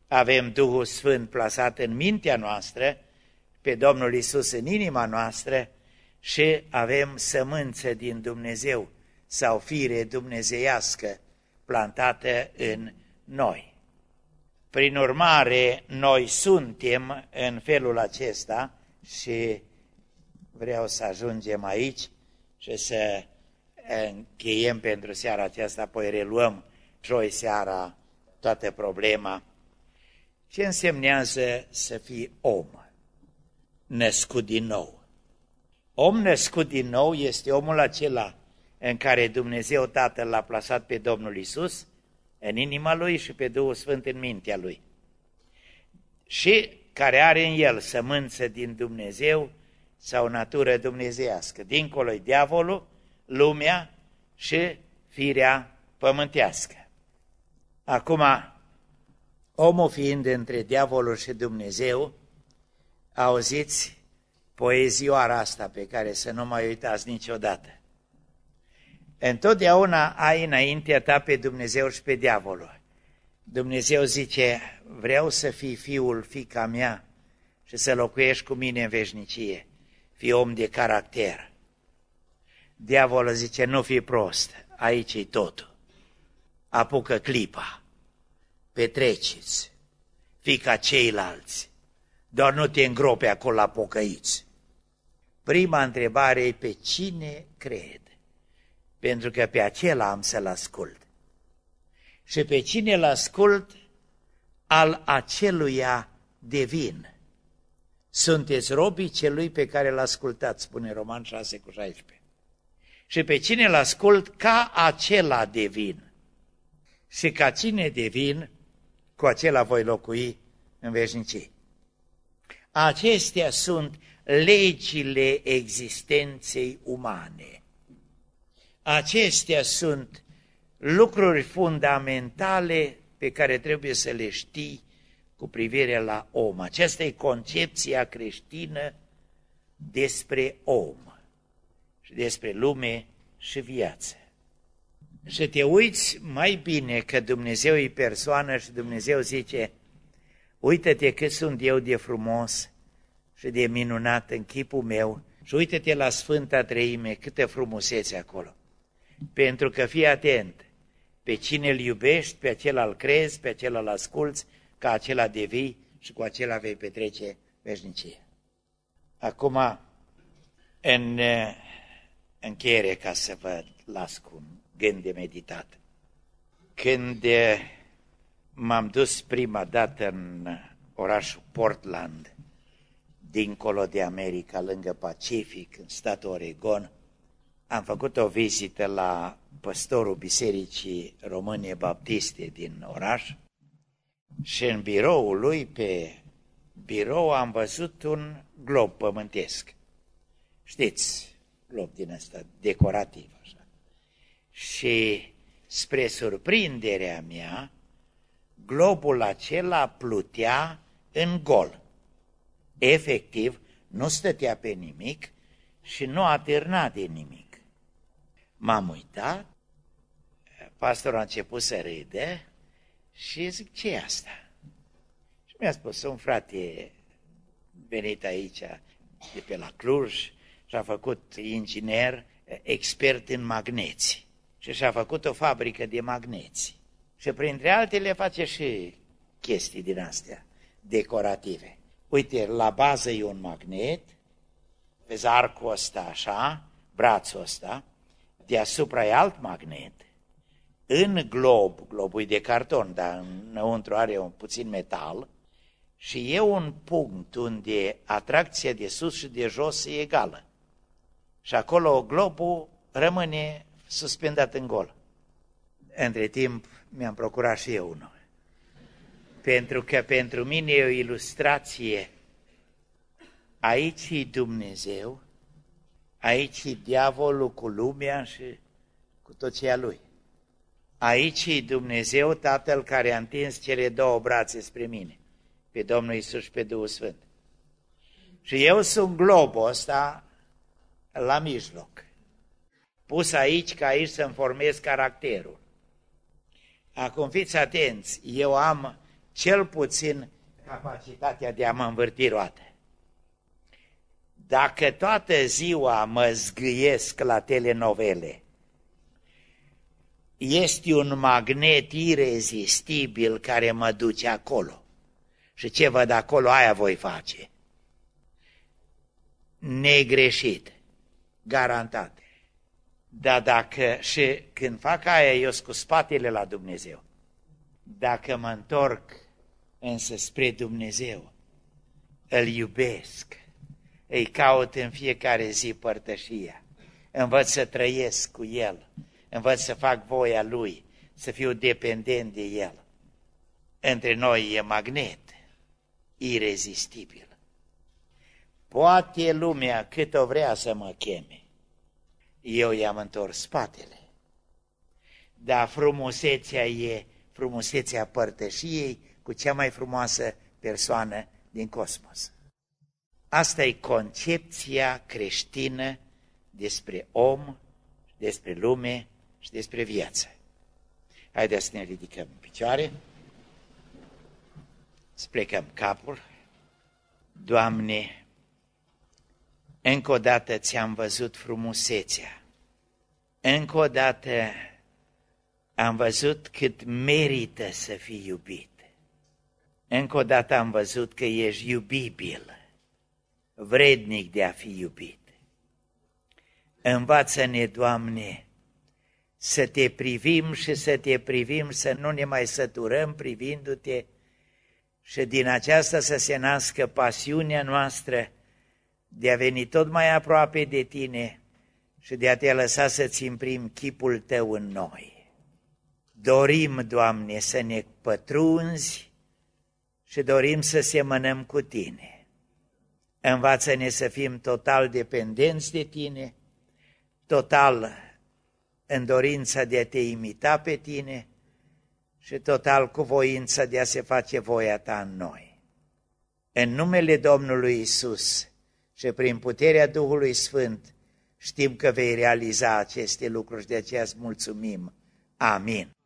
avem Duhul Sfânt plasat în mintea noastră, pe Domnul Iisus în inima noastră și avem sămânță din Dumnezeu sau fire dumnezeiască plantată în noi. Prin urmare, noi suntem în felul acesta și vreau să ajungem aici și să încheiem pentru seara aceasta, apoi reluăm joi seara toată problema. Ce însemnează să fii om născut din nou? Om născut din nou este omul acela în care Dumnezeu Tatăl l-a plasat pe Domnul Iisus în inima lui și pe Duhul Sfânt în mintea lui, și care are în el sămânță din Dumnezeu sau natură dumnezeiască. Dincolo-i diavolul, lumea și firea pământească. Acum, omul fiind între diavolul și Dumnezeu, auziți poezioara asta pe care să nu mai uitați niciodată. Întotdeauna ai înaintea ta pe Dumnezeu și pe diavolul. Dumnezeu zice, vreau să fii fiul, fiica mea și să locuiești cu mine în veșnicie. Fii om de caracter. Diavolul zice, nu fii prost, aici e totul. Apucă clipa, petreceți, fii ca ceilalți, doar nu te îngropi acolo la pocăiți. Prima întrebare e pe cine cred, pentru că pe acela am să-l ascult. Și pe cine îl ascult, al aceluia devin. Sunteți robii celui pe care l ascultați, spune Roman șase cu șaisprezece. Și pe cine îl ascult, ca acela devin. Și ca cine devin, cu acela voi locui în veșnicie. Acestea sunt legile existenței umane. Acestea sunt lucruri fundamentale pe care trebuie să le știi cu privire la om. Aceasta e concepția creștină despre om și despre lume și viață. Și te uiți mai bine că Dumnezeu e persoană și Dumnezeu zice, uită-te cât sunt eu de frumos și de minunat în chipul meu și uită-te la Sfânta Treime, câtă frumusețe acolo. Pentru că fii atent, pe cine îl iubești, pe acela îl crezi, pe acela îl asculți, ca acela devii și cu acela vei petrece veșnicie. Acum, în încheiere, ca să vă las cu un gând de meditat. Când m-am dus prima dată în orașul Portland, dincolo de America, lângă Pacific, în statul Oregon, am făcut o vizită la păstorul Bisericii Române Baptiste din oraș și în biroul lui, pe birou, am văzut un glob pământesc. Știți, glob din ăsta decorativ, așa. Și spre surprinderea mea, globul acela plutea în gol. Efectiv, nu stătea pe nimic și nu atârna de nimic. M-am uitat, pastorul a început să râde și zic, ce e asta? Și mi-a spus, un frate venit aici de pe la Cluj și a făcut inginer, expert în magneți și și-a făcut o fabrică de magneți. Și printre altele face și chestii din astea decorative. Uite, la bază e un magnet, vezi arcul ăsta așa, brațul ăsta, deasupra e alt magnet, în glob, globul e de carton, dar înăuntru are un puțin metal, și e un punct unde atracția de sus și de jos e egală. Și acolo globul rămâne suspendat în gol. Între timp mi-am procurat și eu unul. Pentru că pentru mine e o ilustrație. Aici e Dumnezeu, aici e diavolul cu lumea și cu tot ce e a lui. Aici e Dumnezeu, Tatăl care a întins cele două brațe spre mine, pe Domnul Iisus și pe Duhul Sfânt. Și eu sunt globul ăsta la mijloc, pus aici ca aici să-mi formez caracterul. Acum fiți atenți, eu am cel puțin capacitatea de a mă învârti roate. Dacă toată ziua mă zgâiesc la telenovele, este un magnet irezistibil care mă duce acolo. Și ce văd acolo, aia voi face. Negreșit, garantat. Dar dacă, și când fac aia, eu sunt cu spatele la Dumnezeu. Dacă mă întorc însă spre Dumnezeu, îl iubesc, îi caut în fiecare zi părtășia, învăț să trăiesc cu El, învăț să fac voia Lui, să fiu dependent de El. Între noi e magnet irezistibil. Poate lumea cât o vrea să mă cheme, eu i-am întors spatele. Dar frumusețea e frumusețea părtășiei cu cea mai frumoasă persoană din cosmos. Asta e concepția creștină despre om, despre lume și despre viață. Haideți să ne ridicăm în picioare, să plecăm capul. Doamne, încă o dată ți-am văzut frumusețea, încă o dată am văzut cât merită să fii iubit, încă o dată am văzut că ești iubibil, vrednic de a fi iubit. Învață-ne, Doamne, să te privim și să te privim, să nu ne mai săturăm privindu-te și din aceasta să se nască pasiunea noastră de a veni tot mai aproape de Tine și de a Te lăsa să-ți imprim chipul Tău în noi. Dorim, Doamne, să ne pătrunzi și dorim să semănăm cu Tine. Învață-ne să fim total dependenți de Tine, total în dorința de a Te imita pe Tine și total cu voința de a se face voia Ta în noi. În numele Domnului Isus și prin puterea Duhului Sfânt știm că vei realiza aceste lucruri, de aceea îți mulțumim. Amin.